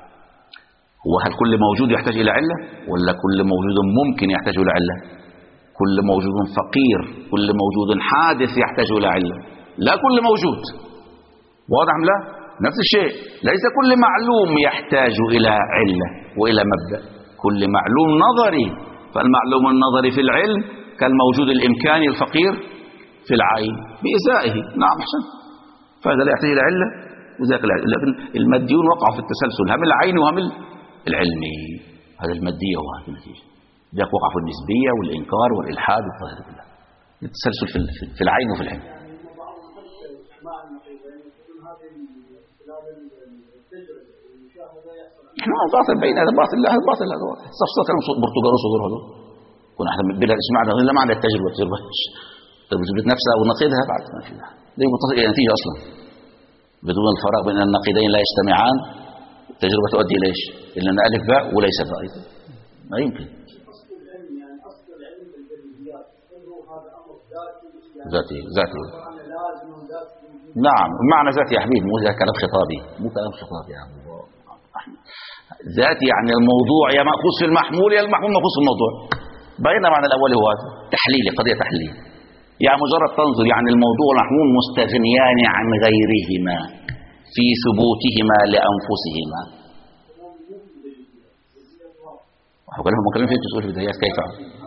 وهل كل موجود يحتاج إلى علة ولا كل موجود ممكن يحتاج إلى علة؟ كل موجود فقير، كل موجود حادث يحتاج إلى علة، لا كل موجود. واضح أم لا؟ نفس الشيء ليس كل معلوم يحتاج إلى علة وإلى مبدأ، كل معلوم نظري. فالمعلوم النظري في العلم كالموجود الإمكاني الفقير في العين بإزائه. نعم أحسن، فهذا لا يحتاج إلى علة وذاك لا. لكن الماديون وقعوا في التسلسل، هم العين وهم العلمي. هذا المادية وهذه النتيجة. ذاك وقع في النسبية والإنكار والإلحاد والظاهر بالله، التسلسل في العين وفي العلم. احنا باطل بين هذا باطل، لا هذا باطل، هذا باطل. صفصف كلام برتقال وصدور هذول كنا احنا بلا اسمع لا معنى التجربة، التجربة تجربة نفسها ونقيدها بعد ما فيها دي متصل الى نتيجة اصلا. بدون الفراغ بين النقيضين لا يجتمعان، التجربة تؤدي إلى إيش؟ إلا أن ألف باء وليس باء أيضا، ما يمكن. أصل العلم يعني أصل العلم بالبديهيات، هو هذا أمر ذاتي ذاتي ذاتي لازم ذاتي. نعم، معنى ذاتي يا حبيبي، مو كلام خطابي، مو كلام خطابي يا أبو أحمد. ذاتي يعني الموضوع يا مأخوذ في المحمول يا المحمول مأخوذ في الموضوع. بينما معنى الأول هو تحليلي، قضية تحليل، يعني مجرد تنظر يعني الموضوع والمحمول مستغنيان عن غيرهما في ثبوتهما لأنفسهما. وقال لهم مكلمين في تسؤول في البدايات كيف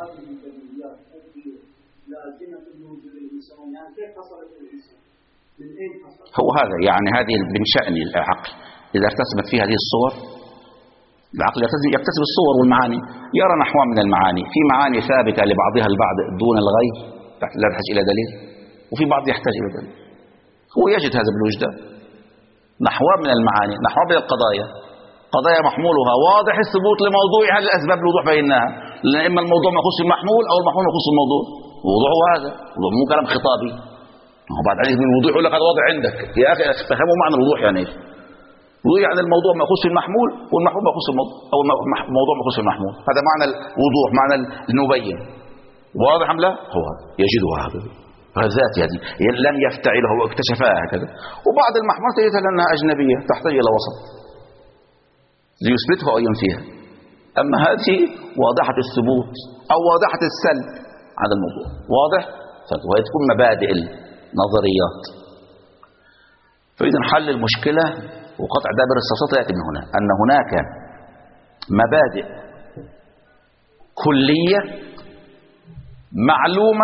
هو هذا، يعني هذه من شأن العقل إذا ارتسمت فيه هذه الصور، العقل يكتسب الصور والمعاني، يرى نحوها من المعاني، في معاني ثابتة لبعضها البعض دون الغير لا تحتاج إلى دليل، وفي بعض يحتاج إلى دليل، هو يجد هذا بالوجدان، نحوها من المعاني، نحوها من القضايا، قضايا محمولها واضح الثبوت لموضوعها للأسباب الوضوح بينها، لأن إما الموضوع ما يخص المحمول أو المحمول ما يخص الموضوع، الموضوع هو هذا، الموضوع مو كلام خطابي. هو بعد عليك من الوضوح يقول لك هذا واضح عندك يا أخي، فهموا معنى الوضوح يعني إيش؟ الوضوح يعني الموضوع ما يخص المحمول والمحمول ما يخص الموضوع، أو الموضوع ما يخص المحمول، هذا معنى الوضوح، معنى المبين. واضح أم لا؟ هو يجدها هذا فالذات هذه لن يفتعلها واكتشفها هكذا. وبعض المحمول تجدها لأنها أجنبية تحتاج إلى وسط ليثبتها أو ينفيها، أما هذه واضحة الثبوت أو واضحة السلب هذا الموضوع واضح، وهي تكون مبادئ النظريات. فإذا حل المشكلة وقطع دابر الصوصات يأتي من هنا، أن هناك مبادئ كلية معلومة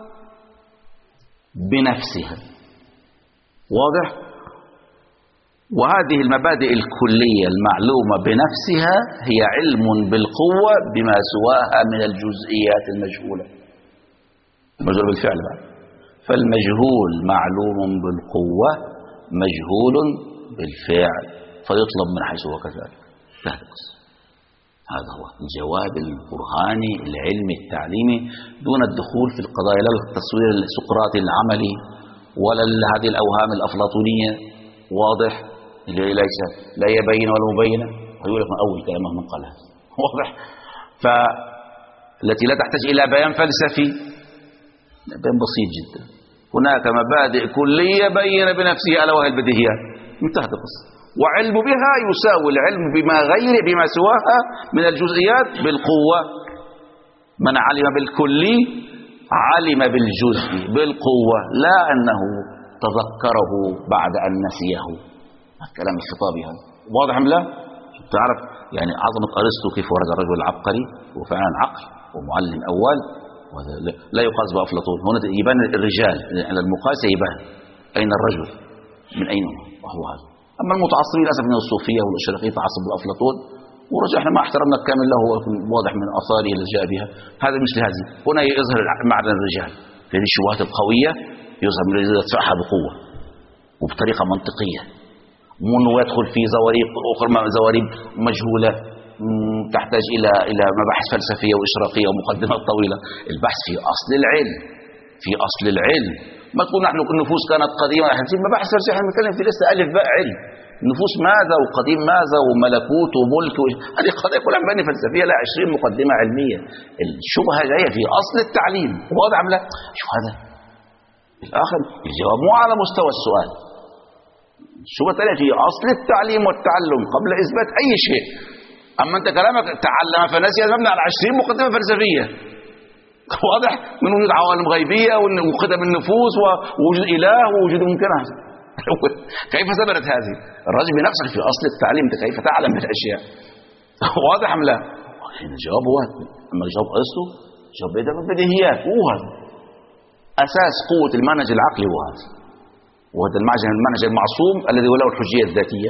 بنفسها، واضح؟ وهذه المبادئ الكلية المعلومة بنفسها هي علم بالقوة بما سواها من الجزئيات المجهولة، المجهول بالفعل بعد. فالمجهول معلوم بالقوة مجهول بالفعل فيطلب من حيث هو كذلك. هذا هو الجواب البرهاني العلمي التعليمي دون الدخول في القضايا، لا التصوير السقراطي العملي ولا هذه الأوهام الأفلاطونية، واضح؟ اللي ليس لا يبين ولا مبينة، ويقول لك من أول كلامه من قالها، واضح؟ فالتي لا تحتاج إلى بيان فلسفي، بيان بسيط جدا. هناك مبادئ كلية بين بنفسها ألا وهي البديهيات، انتهت القصة. وعلم بها يساوي العلم بما غير بما سواها من الجزئيات بالقوة. من علم بالكلي علم بالجزء بالقوة، لا أنه تذكره بعد أن نسيه. الكلام الخطابي هذا واضح أم لا؟ تعرف يعني عظمة أرسطو كيف ورد الرجل العبقري وفعلا عقل ومعلم أول، وهذا لا يقاس بأفلاطون. هنا يبان الرجال على المقاسة، يبان أين الرجل من أين هو، وهو هذا. أما المتعصبين للأسف من الصوفية والإشراقية تعصب بأفلاطون، ورجعنا ما احترمنا الكامل له واضح من آثاره اللي جاء بها. هذا مثل هذه هنا يظهر معدن الرجال، لأن الشبهات القوية يظهر من الرجال يدفعها بقوة وبطريقة منطقية، مو انه يدخل في زواريب أخرى زواريب مجهولة تحتاج إلى إلى مباحث فلسفية وإشراقية ومقدمات طويلة. البحث في أصل العلم، في أصل العلم. ما تقول نحن النفوس كانت قديمة، في مباحث فلسفية احنا بنتكلم في لسه ألف باء علم. النفوس ماذا وقديم ماذا وملكوت وملك و... هذه قضايا كلها مباني فلسفية، لا عشرين مقدمة علمية. الشبهة جاية في أصل التعليم، واضح أم لا؟ شوف هذا الآخر الجواب مو على مستوى السؤال، الشبهة الثانية في أصل التعليم والتعلم قبل إثبات أي شيء. أما أنت كلامك تعلم فنسي مبني على عشرين مقدمة فلسفية، واضح؟ من وجود عوالم غيبية وخدم النفوس ووجود إله ووجود ممكنات. كيف ثبتت هذه؟ الرجل بنفسك في أصل التعليم كيف تعلم بالأشياء، واضح أم لا؟ الجواب هو أما الجواب أرسطو جواب بدأ بالبديهيات، هو هذا أساس قوة المنهج العقلي، هو هذا وهذا المنهج المعصوم الذي هو له الحجية الذاتية،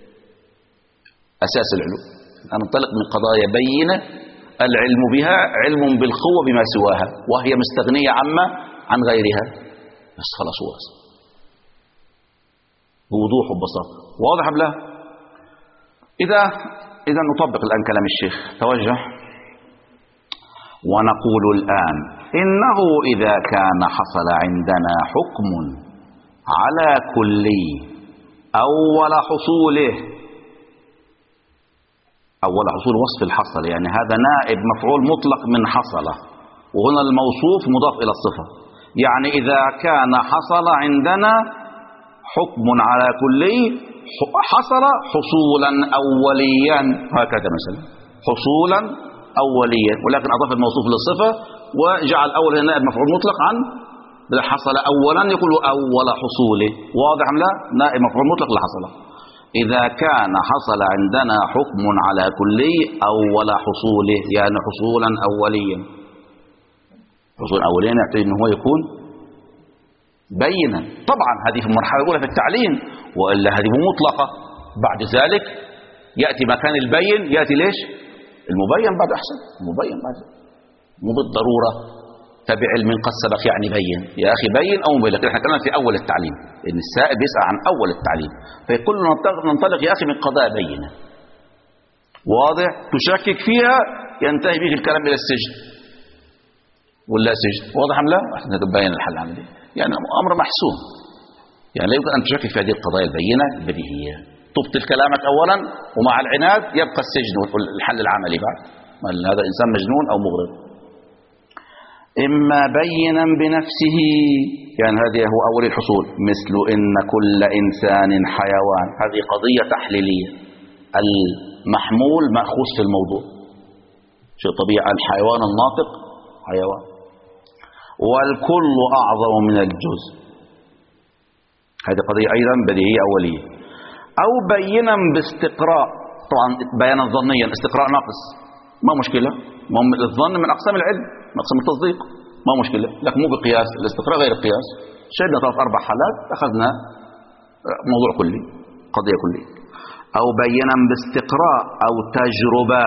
أساس العلوم. ننطلق من قضايا بينة العلم بها علم بالقوة بما سواها، وهي مستغنية عما عن غيرها، بس خلاص هو أصلا بوضوح وببساطة، واضح أم لا؟ إذا إذا نطبق الآن كلام الشيخ، توجه ونقول الآن إنه إذا كان حصل عندنا حكم على كلي أول حصوله. أول حصول وصف الحصل، يعني هذا نائب مفعول مطلق من حصله، وهنا الموصوف مضاف إلى الصفة. يعني إذا كان حصل عندنا حكم على كلي، حصل حصولا أوليا، هكذا مثلا حصولا أوليا، ولكن أضاف الموصوف للصفة وجعل أول نائب مفعول مطلق عن حصل أولا، يقول أول حصوله. واضح أم لا؟ نائب مفعول مطلق لحصل. إذا كان حصل عندنا حكم على كلي أول حصوله، يعني حصولا أوليا. حصول أوليا يعتبر أنه هو يكون بينا. طبعا هذه في المرحلة الأولى في التعليم، وإلا هذه مطلقة. بعد ذلك يأتي مكان البين، يأتي ليش؟ المبين بعد. أحسن، المبين بعد، مو بالضرورة تبع علم قد سبق يعني بين. يا أخي بين أو مبين، لكن احنا كلامنا في أول التعليم، إن السائل بيسأل عن أول التعليم، فيقول ننطلق يا أخي من قضاء بينة. واضح؟ تشكك فيها ينتهي بك الكلام إلى السجن ولا سجن. واضح أم لا؟ احنا نبين الحل عملي، يعني أمر محسوم، يعني لا يمكن أن تشكك في هذه القضايا البينة البديهية. تبطل كلامك أولا، ومع العناد يبقى السجن والحل العملي بعد. هذا إنسان مجنون أو مغرض. إما بينا بنفسه، يعني هذه هو أول الحصول، مثل إن كل إنسان حيوان. هذه قضية تحليلية، المحمول مأخوذ في الموضوع، شيء طبيعي. الحيوان الناطق حيوان. والكل أعظم من الجزء، هذه قضية أيضا بديهية أولية. أو بينا باستقراء، طبعا بيانا ظنيا، استقراء ناقص ما مشكلة، الظن من أقسام العلم، من أقسام التصديق، ما مشكلة، لكن مو بقياس. الاستقراء غير القياس. شهدنا ثلاث أربع حالات، أخذنا موضوع كلي، قضية كلية. أو بينا باستقراء أو تجربة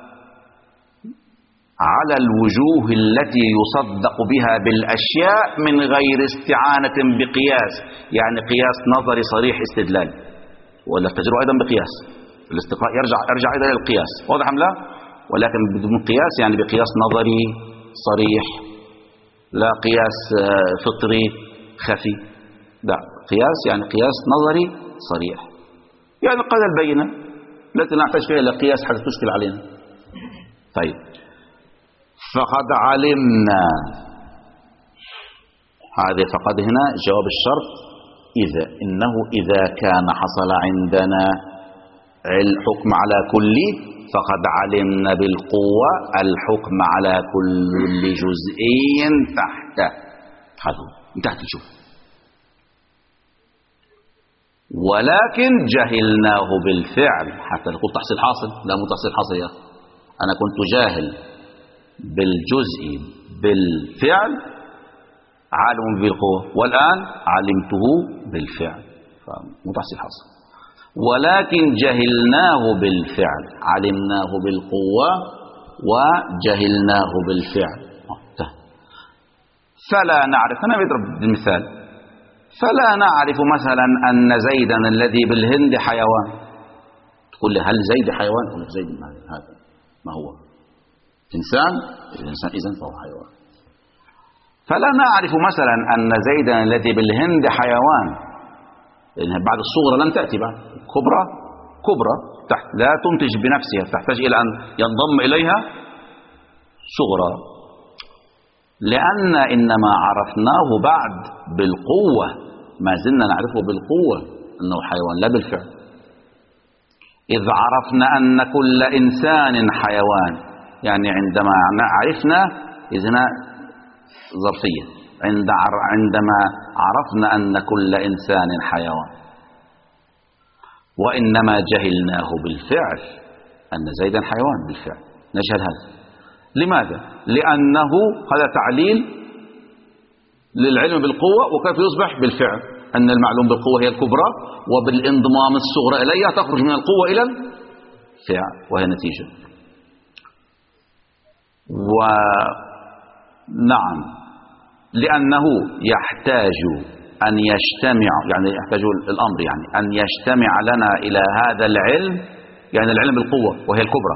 على الوجوه التي يصدق بها بالأشياء من غير استعانة بقياس، يعني قياس نظري صريح استدلال، ولا التجربة أيضا بقياس. الاستقراء يرجع يرجع أيضا إلى القياس. واضح أم لا؟ ولكن بدون قياس، يعني بقياس نظري صريح، لا قياس فطري خفي، لا قياس يعني قياس نظري صريح، يعني القضية البينة التي لا نحتاج فيها إلى قياس حتى تشكل علينا. طيب، فقد علمنا، هذه فقد هنا جواب الشرط. إذا إنه إذا كان حصل عندنا الحكم على كل، فقد علمنا بالقوة الحكم على كل جزئي تحته. هذا من تحت نشوف. ولكن جهلناه بالفعل، حتى نقول تحصيل حاصل، لا مو تحصيل حاصل يا أخي. أنا كنت جاهل بالجزء بالفعل، عالم بالقوة، والآن علمته بالفعل، فمو تحصيل حاصل. ولكن جهلناه بالفعل، علمناه بالقوة وجهلناه بالفعل. فلا نعرف، أنا بضرب المثال، فلا نعرف مثلا أن زيدا الذي بالهند حيوان. تقول لي هل زيد حيوان؟ أقول لك زيد هذا ما هو إنسان، الإنسان إذن فهو حيوان. فلا نعرف مثلا أن زيدا الذي بالهند حيوان، لأنها بعد الصغرى لم تأتي، بعد كبرى كبرى تحت لا تنتج بنفسها، تحتاج إلى أن ينضم إليها صغرى. لأن إنما عرفناه بعد بالقوة، ما زلنا نعرفه بالقوة أنه حيوان لا بالفعل. إذ عرفنا أن كل إنسان حيوان، يعني عندما عرفنا إذن ظرفية، عندما عرفنا أن كل إنسان حيوان. وإنما جهلناه بالفعل أن زيدا حيوان بالفعل، نجهل هذا. لماذا؟ لأنه هذا تعليل للعلم بالقوة، وكيف يصبح بالفعل، أن المعلوم بالقوة هي الكبرى، وبالانضمام الصغرى إليها تخرج من القوة إلى الفعل، وهي نتيجة. ونعم، لأنه يحتاج أن يجتمع، يعني يحتاج الأمر يعني أن يجتمع لنا إلى هذا العلم، يعني العلم بالقوة وهي الكبرى،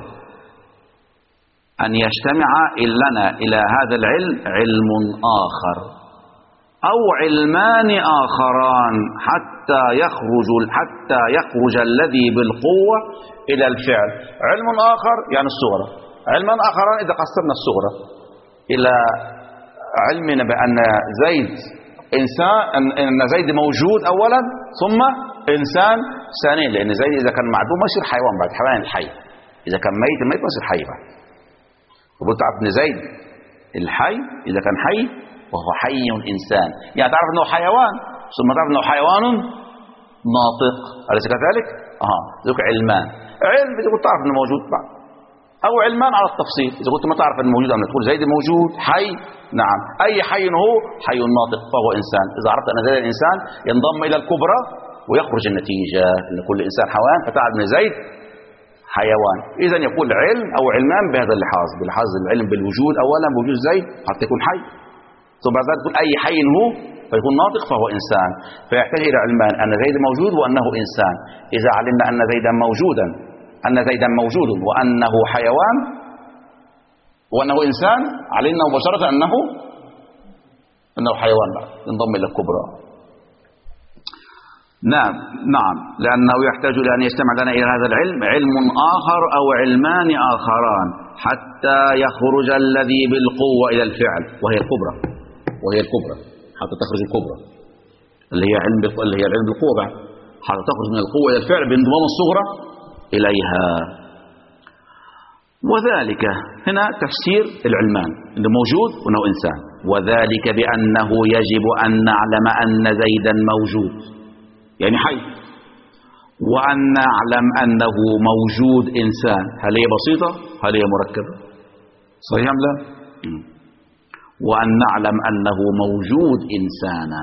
أن يجتمع لنا إلى هذا العلم علم آخر أو علمان آخران حتى يخرج حتى يخرج الذي بالقوة إلى الفعل. علم آخر يعني الصغرى، علمان آخران إذا قسمنا الصغرى إلى علمنا بأن زيد إنسان، أن زيد موجود أولا ثم إنسان ثانيا، لأن زيد إذا كان معدوم ما يصير حيوان بعد، حيوان الحي إذا كان ميت الميت ما يصير حي بعد. وقلت تعرف أن زيد الحي إذا كان حي وهو حي إنسان، يعني تعرف أنه حيوان ثم تعرف أنه حيوان ناطق، أليس كذلك؟ أها ذلك علمان. علم إذا كنت تعرف أنه موجود بعد، أو علمان على التفصيل إذا كنت ما تعرف أنه موجود أم تقول زيد موجود حي، نعم أي حي هو حي ناطق فهو إنسان. إذا عرفت أن زيد الإنسان ينضم إلى الكبرى ويخرج النتيجة أن كل إنسان حيوان، فتعرف أن زيد حيوان. إذا يقول علم أو علمان بهذا اللحاظ، بلحاظ العلم بالوجود أولا بوجود زيد حتى يكون حي، ثم بعد ذلك يقول أي حي هو فيكون ناطق فهو إنسان، فيحتاج إلى علمان أن زيد موجود وأنه إنسان. إذا علمنا أن زيدا موجودا أن زيدا موجود وأنه حيوان وأنه إنسان، علمنا مباشرة أنه أنه حيوان بعد ينضم إلى الكبرى. نعم نعم لأنه يحتاج إلى أن يجتمع لنا إلى هذا العلم علم آخر أو علمان آخران حتى يخرج الذي بالقوة إلى الفعل، وهي الكبرى وهي الكبرى حتى تخرج الكبرى اللي هي علم اللي هي العلم بالقوة بعد، حتى تخرج من القوة إلى الفعل بانضمام الصغرى إليها. وذلك هنا تفسير العلمان اللي موجود وأنه إنسان، وذلك بأنه يجب أن نعلم أن زيدا موجود يعني حي، وأن نعلم أنه موجود إنسان. هل هي بسيطة؟ هل هي مركبة؟ صحيح أم لا؟ وأن نعلم أنه موجود إنسانا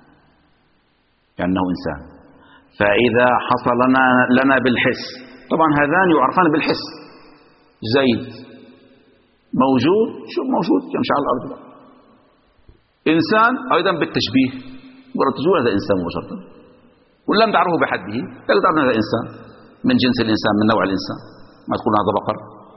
لأنه إنسان. فإذا حصل لنا, لنا بالحس، طبعا هذان يعرفان بالحس، زيد موجود شو موجود يمشي على الأرض، إنسان أيضا بالتشبيه ورتزول هذا إنسان مباشرة، ولم تعرفه بحده لا تعرف هذا إنسان من جنس الإنسان من نوع الإنسان، ما تقول هذا بقر،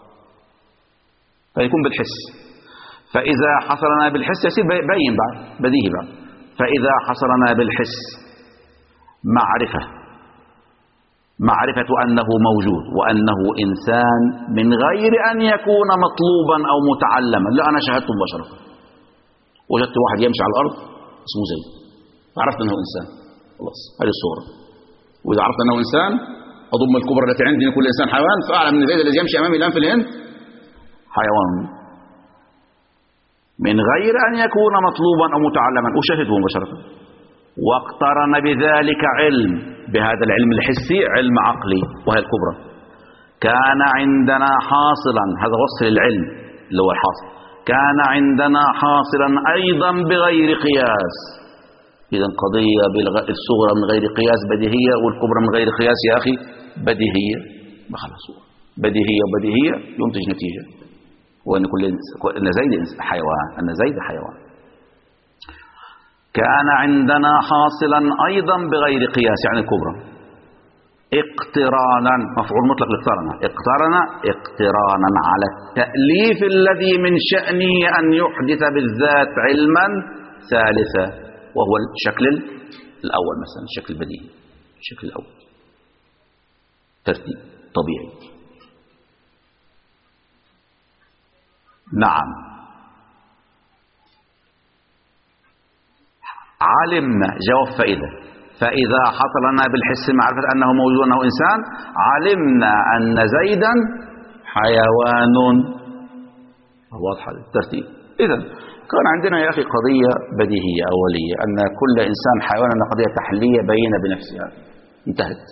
فيكون بالحس. فإذا حصل لنا بالحس يصير بين بعد بديهي بعد. فإذا حصل لنا بالحس معرفة معرفة أنه موجود وأنه إنسان من غير أن يكون مطلوبا أو متعلما، لا أنا شاهدته مباشرة، وجدت واحد يمشي على الأرض اسمه زيد، عرفت أنه إنسان خلاص، هذه الصورة. وإذا عرفت أنه إنسان أضم الكبرى التي عندي من كل إنسان حيوان، فأعلم أن زيد الذي يمشي أمامي الآن في الهند حيوان من غير أن يكون مطلوبا أو متعلما، أشاهده مباشرة. واقترن بذلك علم، بهذا العلم الحسي علم عقلي وهي الكبرى، كان عندنا حاصلا، هذا وصف للعلم اللي هو الحاصل، كان عندنا حاصلا أيضا بغير قياس. إذا قضية الصغرى من غير قياس بديهية، والكبرى من غير قياس يا أخي بديهية، خلاص بديهية وبديهية ينتج نتيجة، وأن كل أن زيد حيوان، أن زيد حيوان. كان عندنا حاصلا أيضا بغير قياس يعني الكبرى، اقترانا مفعول مطلق الاقتران، اقترن اقترانا على التأليف الذي من شأنه أن يحدث بالذات علما ثالثا، وهو الشكل الأول مثلا الشكل البديهي، الشكل الأول ترتيب طبيعي. نعم علمنا جواب فإذا، فإذا حصل لنا بالحس معرفة أنه موجود أنه إنسان، علمنا أن زيدا حيوان. واضح الترتيب. إذا كان عندنا يا أخي قضية بديهية أولية أن كل إنسان حيوان، أن قضية تحلية بينة بنفسها انتهت.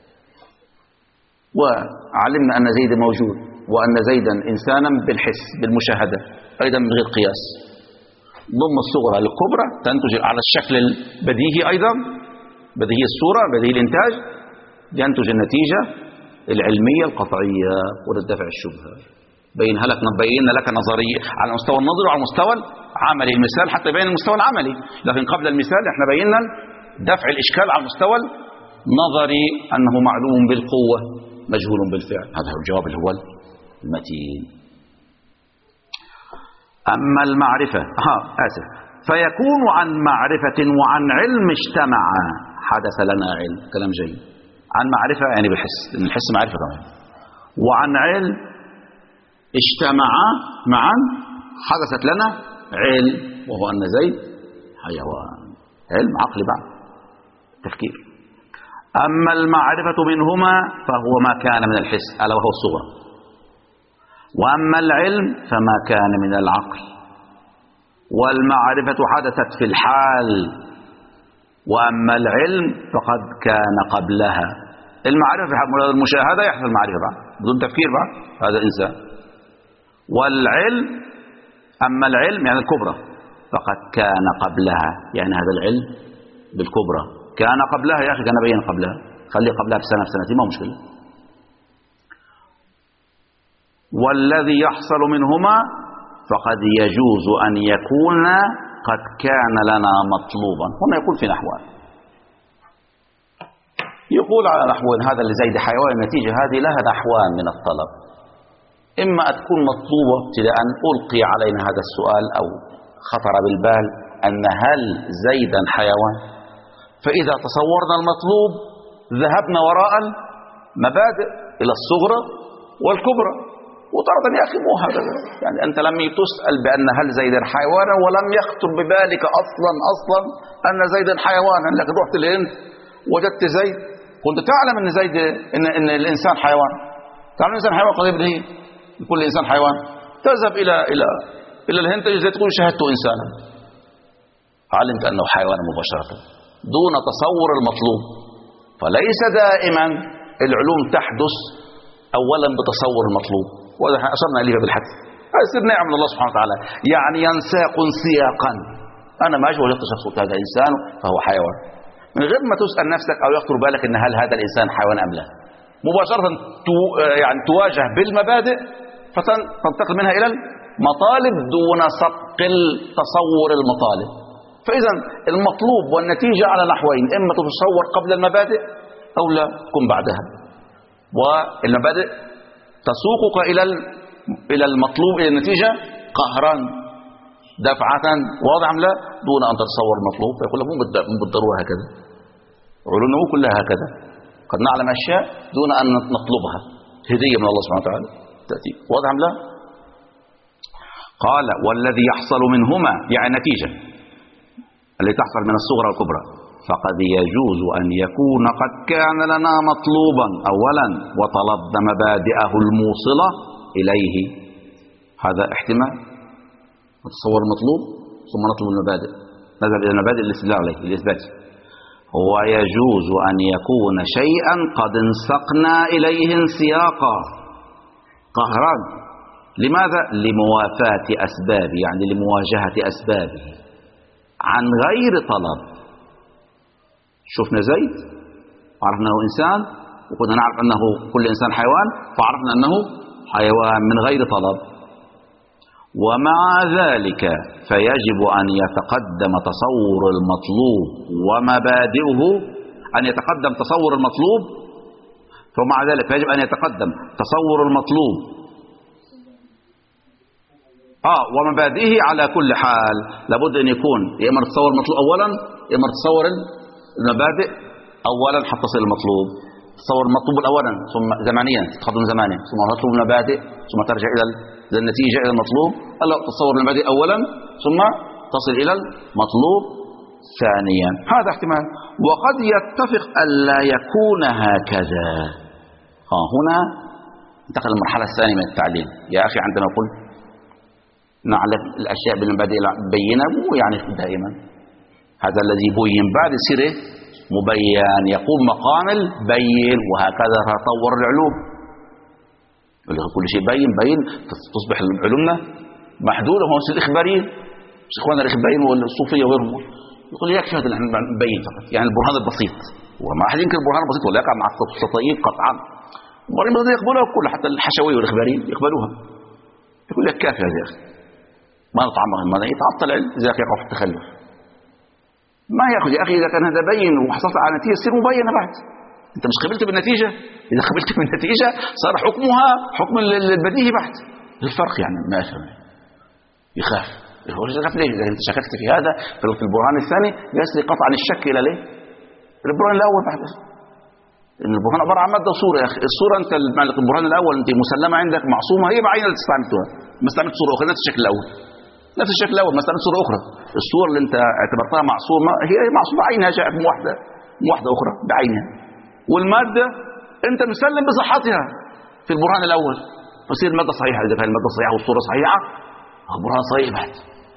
وعلمنا أن زيد موجود وأن زيدا إنسانا بالحس بالمشاهدة أيضا من غير قياس. ضم الصغرى للكبرى تنتج على الشكل البديهي أيضا، بديهي الصورة بديهي الإنتاج، ينتج النتيجة العلمية القطعية وتدفع الشبهة. بينها لك بينا لك نظرية على المستوى النظري وعلى المستوى العملي، المثال حتى يبين المستوى العملي، لكن قبل المثال احنا بينا دفع الإشكال على المستوى النظري أنه معلوم بالقوة مجهول بالفعل. هذا هو الجواب اللي هو المتين. أما المعرفة ها آسف فيكون عن معرفة وعن علم اجتمعا. حدث لنا علم، كلام جيد. عن معرفة يعني بالحس، لأن الحس معرفة كمان. وعن علم اجتمعا معا، حدثت لنا علم، وهو أن زيد حيوان. علم عقل بعد تفكير. أما المعرفة منهما فهو ما كان من الحس ألا وهو الصغرى، وأما العلم فما كان من العقل. والمعرفة حدثت في الحال، وأما العلم فقد كان قبلها. المعرفة في المشاهدة يحصل المعرفة بعد بدون تفكير بعد هذا الإنسان. والعلم، أما العلم يعني الكبرى فقد كان قبلها، يعني هذا العلم بالكبرى كان قبلها. يا أخي كان بين قبلها، خليه قبلها بسنة بسنتين ما مشكلة. والذي يحصل منهما فقد يجوز أن يكون قد كان لنا مطلوبا. هنا يقول في نحوان، يقول على نحوين. هذا اللي زيد حيوان، النتيجة هذه لها نحوان من الطلب. إما أن تكون مطلوبة ابتداء، ألقي علينا هذا السؤال أو خطر بالبال أن هل زيدا حيوان، فإذا تصورنا المطلوب ذهبنا وراء المبادئ إلى الصغرى والكبرى. وطردا يا أخي مو هكذا، يعني أنت لم تسأل بأن هل زيدا حيوانا ولم يخطر ببالك أصلا أصلا أن زيدا حيوانا، لكن رحت الهند وجدت زيد، كنت تعلم أن زيد إن, إن الإنسان حيوان، تعلم الإنسان حيوان قضية بديهية، كل إنسان حيوان. تذهب إلى إلى إلى الهند تجد تقول شاهدت إنسانا، علمت أنه حيوان مباشرة دون تصور المطلوب. فليس دائما العلوم تحدث أولا بتصور المطلوب، وهذا أشرنا إليه بالحديث. هذا يصير نعم من الله سبحانه وتعالى، يعني ينساق سياقا. أنا ما أجي وجدت شخص هذا إنسان فهو حيوان، من غير ما تسأل نفسك أو يخطر بالك أن هل هذا الإنسان حيوان أم لا. مباشرة يعني تواجه بالمبادئ فتنتقل منها إلى المطالب دون سبق التصور المطالب. فإذا المطلوب والنتيجة على نحوين، إما تتصور قبل المبادئ أو لا تكون بعدها. والمبادئ تسوقك إلى إلى المطلوب، إلى النتيجة قهرا دفعة، واضح أم لا، دون أن تتصور المطلوب. فيقول لك مو بالضرورة هكذا، علومه كلها هكذا، قد نعلم أشياء دون أن نطلبها، هدية من الله سبحانه وتعالى تأتي، واضح أم لا. قال والذي يحصل منهما يعني نتيجة التي تحصل من الصغرى والكبرى، فقد يجوز أن يكون قد كان لنا مطلوبا أولا وطلبنا مبادئه الموصلة إليه. هذا احتمال، نتصور المطلوب ثم نطلب المبادئ، نذهب إلى المبادئ الاستدلال عليه الإثبات. ويجوز أن يكون شيئا قد انسقنا إليه انسياقا قهرا. لماذا؟ لموافاة أسبابه، يعني لمواجهة أسبابه عن غير طلب. شفنا زيد وعرفنا أنه إنسان، وكنا نعرف أنه كل إنسان حيوان، فعرفنا أنه حيوان من غير طلب. ومع ذلك فيجب أن يتقدم تصور المطلوب ومبادئه، أن يتقدم تصور المطلوب، فمع ذلك فيجب أن يتقدم تصور المطلوب آه ومبادئه على كل حال. لابد أن يكون يا إما تصور المطلوب أولا، يا إما تصور المبادئ أولا حتى تصل المطلوب. تصور المطلوب الأولا ثم زمانيا تقدم زمانيا، ثم نطلب المبادئ، ثم ترجع إلى النتيجة إلى المطلوب. ألا تصور المبادئ أولا ثم تصل إلى المطلوب ثانيا. هذا احتمال. وقد يتفق ألا يكون هكذا. ها هنا انتقل المرحلة الثانية من التعليم. يا أخي عندما قلت نعلم الأشياء بالمبادئ بينة، مو يعني دائما هذا الذي بين بعد سيره مبين يقوم مقام البين، وهكذا تطور العلوم. كل شيء بين بين تصبح علومنا محدودة. هو الإخباريين، مش إخواننا الإخباريين والصوفية وغيرهم، يقول يكفي هذا نبين فقط، يعني البرهان البسيط. وما أحد ينكر البرهان البسيط ولا يقع مع السطحيين قطعا، ولا يقبلوها كل، حتى الحشوية والإخباريين يقبلوها. يقول لك كافي هذا يا أخي، ما نطعمها، ما يتعطل العلم إذا يقع في التخلف. ما ياخذ يا أخي إذا كان هذا بين وحصلت على نتيجة تصير مبينة بعد. أنت مش قبلت بالنتيجة، إذا قبلت بالنتيجة صار حكمها حكم البديهي بعد. الفرق يعني ما يفهم، يخاف هو شكك ليه؟ إذا أنت شككت في هذا في البرهان الثاني يسري قطعا الشك إلى ليه؟ البرهان الأول بعد إن البرهان عبارة عن مادة وصورة يا أخي. الصورة أنت البرهان الأول أنت مسلمة عندك معصومة هي بعينها اللي استعملتها، ما استعملت صورة أخرى نفس الشكل الأول نفس الشكل الأول ما استعملت صورة أخرى. الصورة اللي أنت اعتبرتها معصومة هي معصومة عينها جاءت من واحدة من واحدة أخرى بعينها، والمادة أنت مسلم بصحتها في البرهان الأول فتصير المادة صحيحة. إذا كان المادة صحيحة والصورة صحيحة البرهان صحيح بعد.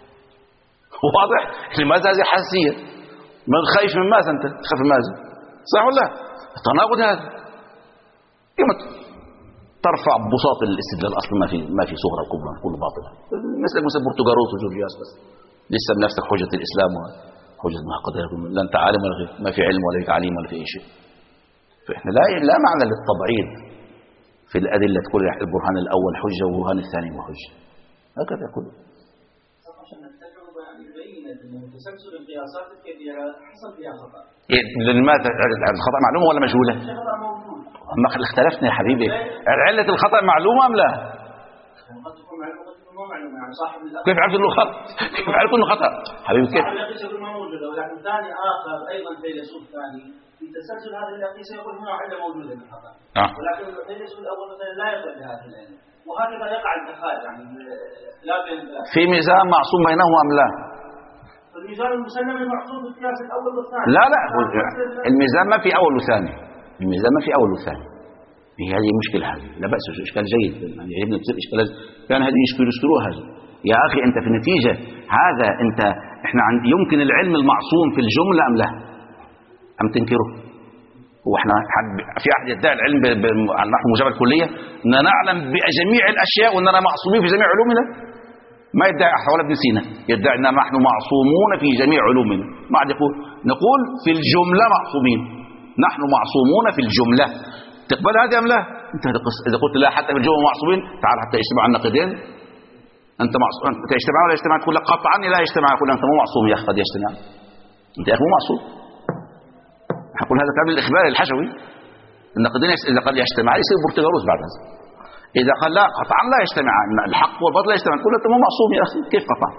واضح؟ لماذا هذه حساسية؟ ما خايف من ماذا أنت؟ تخاف من ماذا؟ صح ولا لا؟ التناقض هذا كما ترفع بساط الاستدلال اصلا ما في ما في صغرى وكبرى كله باطل. مثل مثل برتغاروس وجورجياس بس لسه بنفسك حجة الاسلام وحجة معقدة لا انت عالم ولا غير ما في علم ولا في تعليم ولا في اي شيء. فاحنا لا لا معنى للتبعيض في الادله تقول البرهان الاول حجه والبرهان الثاني وحجه هكذا كله. عشان التجربه بينت ان تسلسل القياسات الكبيره حصل فيها خطا. لماذا الخطا معلومه ولا مجهوله؟ ما اختلفنا يا حبيبي. علة الخطأ معلومة أم لا؟ قد تكون معلومة قد تكون معلومة يعني صاحب كيف عرفت إنه خطأ؟ كيف عرفت إنه خطأ؟ حبيبي كيف؟ صاحب الأقيسة يقول ما موجودة ولكن ثاني آخر أيضا فيلسوف ثاني في تسلسل هذه الأقيسة يقول هنا علة موجودة للخطأ. آه. ولكن الفيلسوف الأول مثلا لا يقبل بهذه العلة وهكذا يقع التخاذ يعني لا بين في ميزان معصوم بينه أم لا؟ الميزان المسلم المعصوم في القياس الأول والثاني. لا لا الميزان ما في أول وثاني. الميزان ما في أول وثاني. هي هذه مشكلة هذه لا بأس إشكال جيد يعني ابن تصير إشكال كان هذه يشكل يشكلوها هذه يا أخي أنت في النتيجة هذا أنت إحنا عند يمكن العلم المعصوم في الجملة أم لا أم تنكره هو إحنا في أحد يدعي العلم عن نحو مجابة الكلية أن نعلم بجميع الأشياء وأننا معصومين في جميع علومنا ما يدعي أحد ولا ابن سينا يدعي أن نحن معصومون في جميع علومنا ما عاد يقول نقول في الجملة معصومين نحن معصومون في الجملة تقبل هذه أم لا؟ أنت إذا قلت لا حتى في الجملة معصومين تعال حتى يجتمع النقيضين أنت معصوم أنت يجتمع ولا يجتمع تقول لك قطعا لا يجتمع يقول أنت مو معصوم يا أخي قد يجتمع أنت يا أخي مو معصوم هقول هذا كلام الإخبار الحشوي النقيضين إذا قد يجتمع يصير برتغاروس بعد هذا إذا قال لا قطعا لا يجتمع الحق والباطل لا يجتمع تقول أنت مو معصوم يا أخي كيف قطعا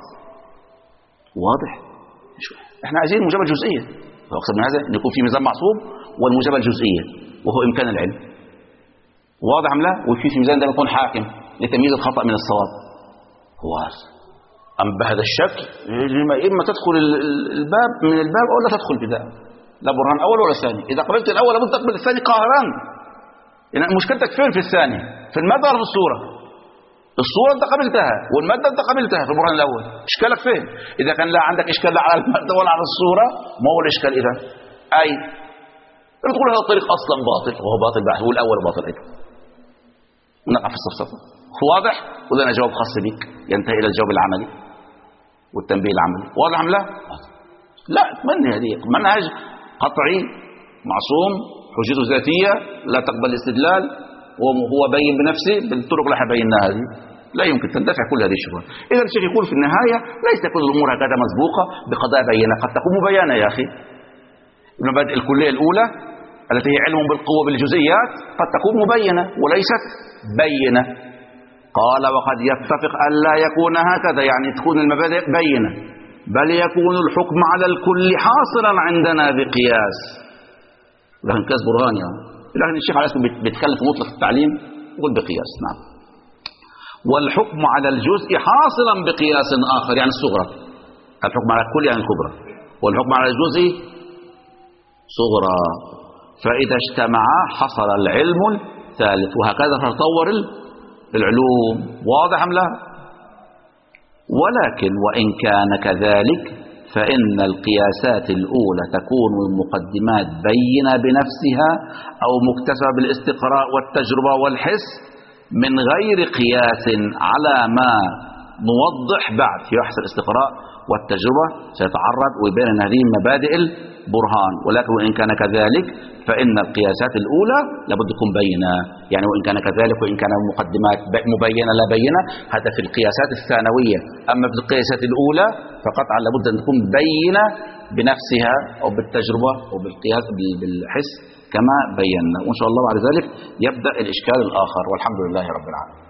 واضح إحنا عايزين مجابة جزئية وأقصد من هذا أن يكون في ميزان معصوم والمجابة الجزئية وهو إمكان العلم واضح أم لا وفي في ميزان ده يكون حاكم لتمييز الخطأ من الصواب هو أم بهذا الشكل إما تدخل الباب من الباب أو لا تدخل بذا لا برهان أول ولا ثاني إذا قبلت الأول لابد تقبل الثاني قاهرا يعني مشكلتك فين في الثاني في المادة ولا في الصورة الصورة أنت قبلتها والمادة أنت قبلتها في البرهان الأول إشكالك فين إذا كان لا عندك إشكال لا على المادة ولا على الصورة ما هو الإشكال إذا أي تقول هذا الطريق أصلا باطل وهو باطل بعد هو الأول باطل أيضا ونقع في الصفصفة واضح ولنا جواب خاص بك ينتهي إلى الجواب العملي والتنبيه العملي واضح أم لا لا أتمنى هذه منهج قطعي معصوم حجته ذاتية لا تقبل الاستدلال وهو بين بنفسه بالطرق اللي حبيناها هذه لا يمكن تندفع كل هذه الشبهات. إذا الشيخ يقول في النهاية ليس كل الأمور هكذا مسبوقة بقضاء بينة قد تكون مبينة يا أخي المبادئ الكلية الأولى التي هي علم بالقوة بالجزئيات قد تكون مبينة وليست بينة قال وقد يتفق أن لا يكون هكذا يعني تكون المبادئ بينة بل يكون الحكم على الكل حاصلا عندنا بقياس لكن قياس برهان يعني لكن الشيخ عليه الصلاة والسلام بيتكلم في مطلق التعليم يقول بقياس نعم والحكم على الجزء حاصلا بقياس آخر يعني الصغرى الحكم على الكل يعني الكبرى والحكم على الجزء صغرى فإذا اجتمعا حصل العلم الثالث وهكذا تتطور العلوم واضح أم لا ولكن وإن كان كذلك فإن القياسات الأولى تكون المقدمات بينة بنفسها أو مكتسبة بالاستقراء والتجربة والحس من غير قياس على ما نوضح بعد يحصل الاستقراء والتجربة سيتعرض ويبين أن هذه مبادئ البرهان ولكن وإن كان كذلك فإن القياسات الأولى لابد تكون بينة يعني وإن كان كذلك وإن كان المقدمات مبينة لا بينة هذا في القياسات الثانوية أما في القياسات الأولى فقطعا لابد أن تكون بينة بنفسها أو بالتجربة أو بالقياس بالحس كما بينا وإن شاء الله بعد ذلك يبدأ الإشكال الآخر والحمد لله رب العالمين.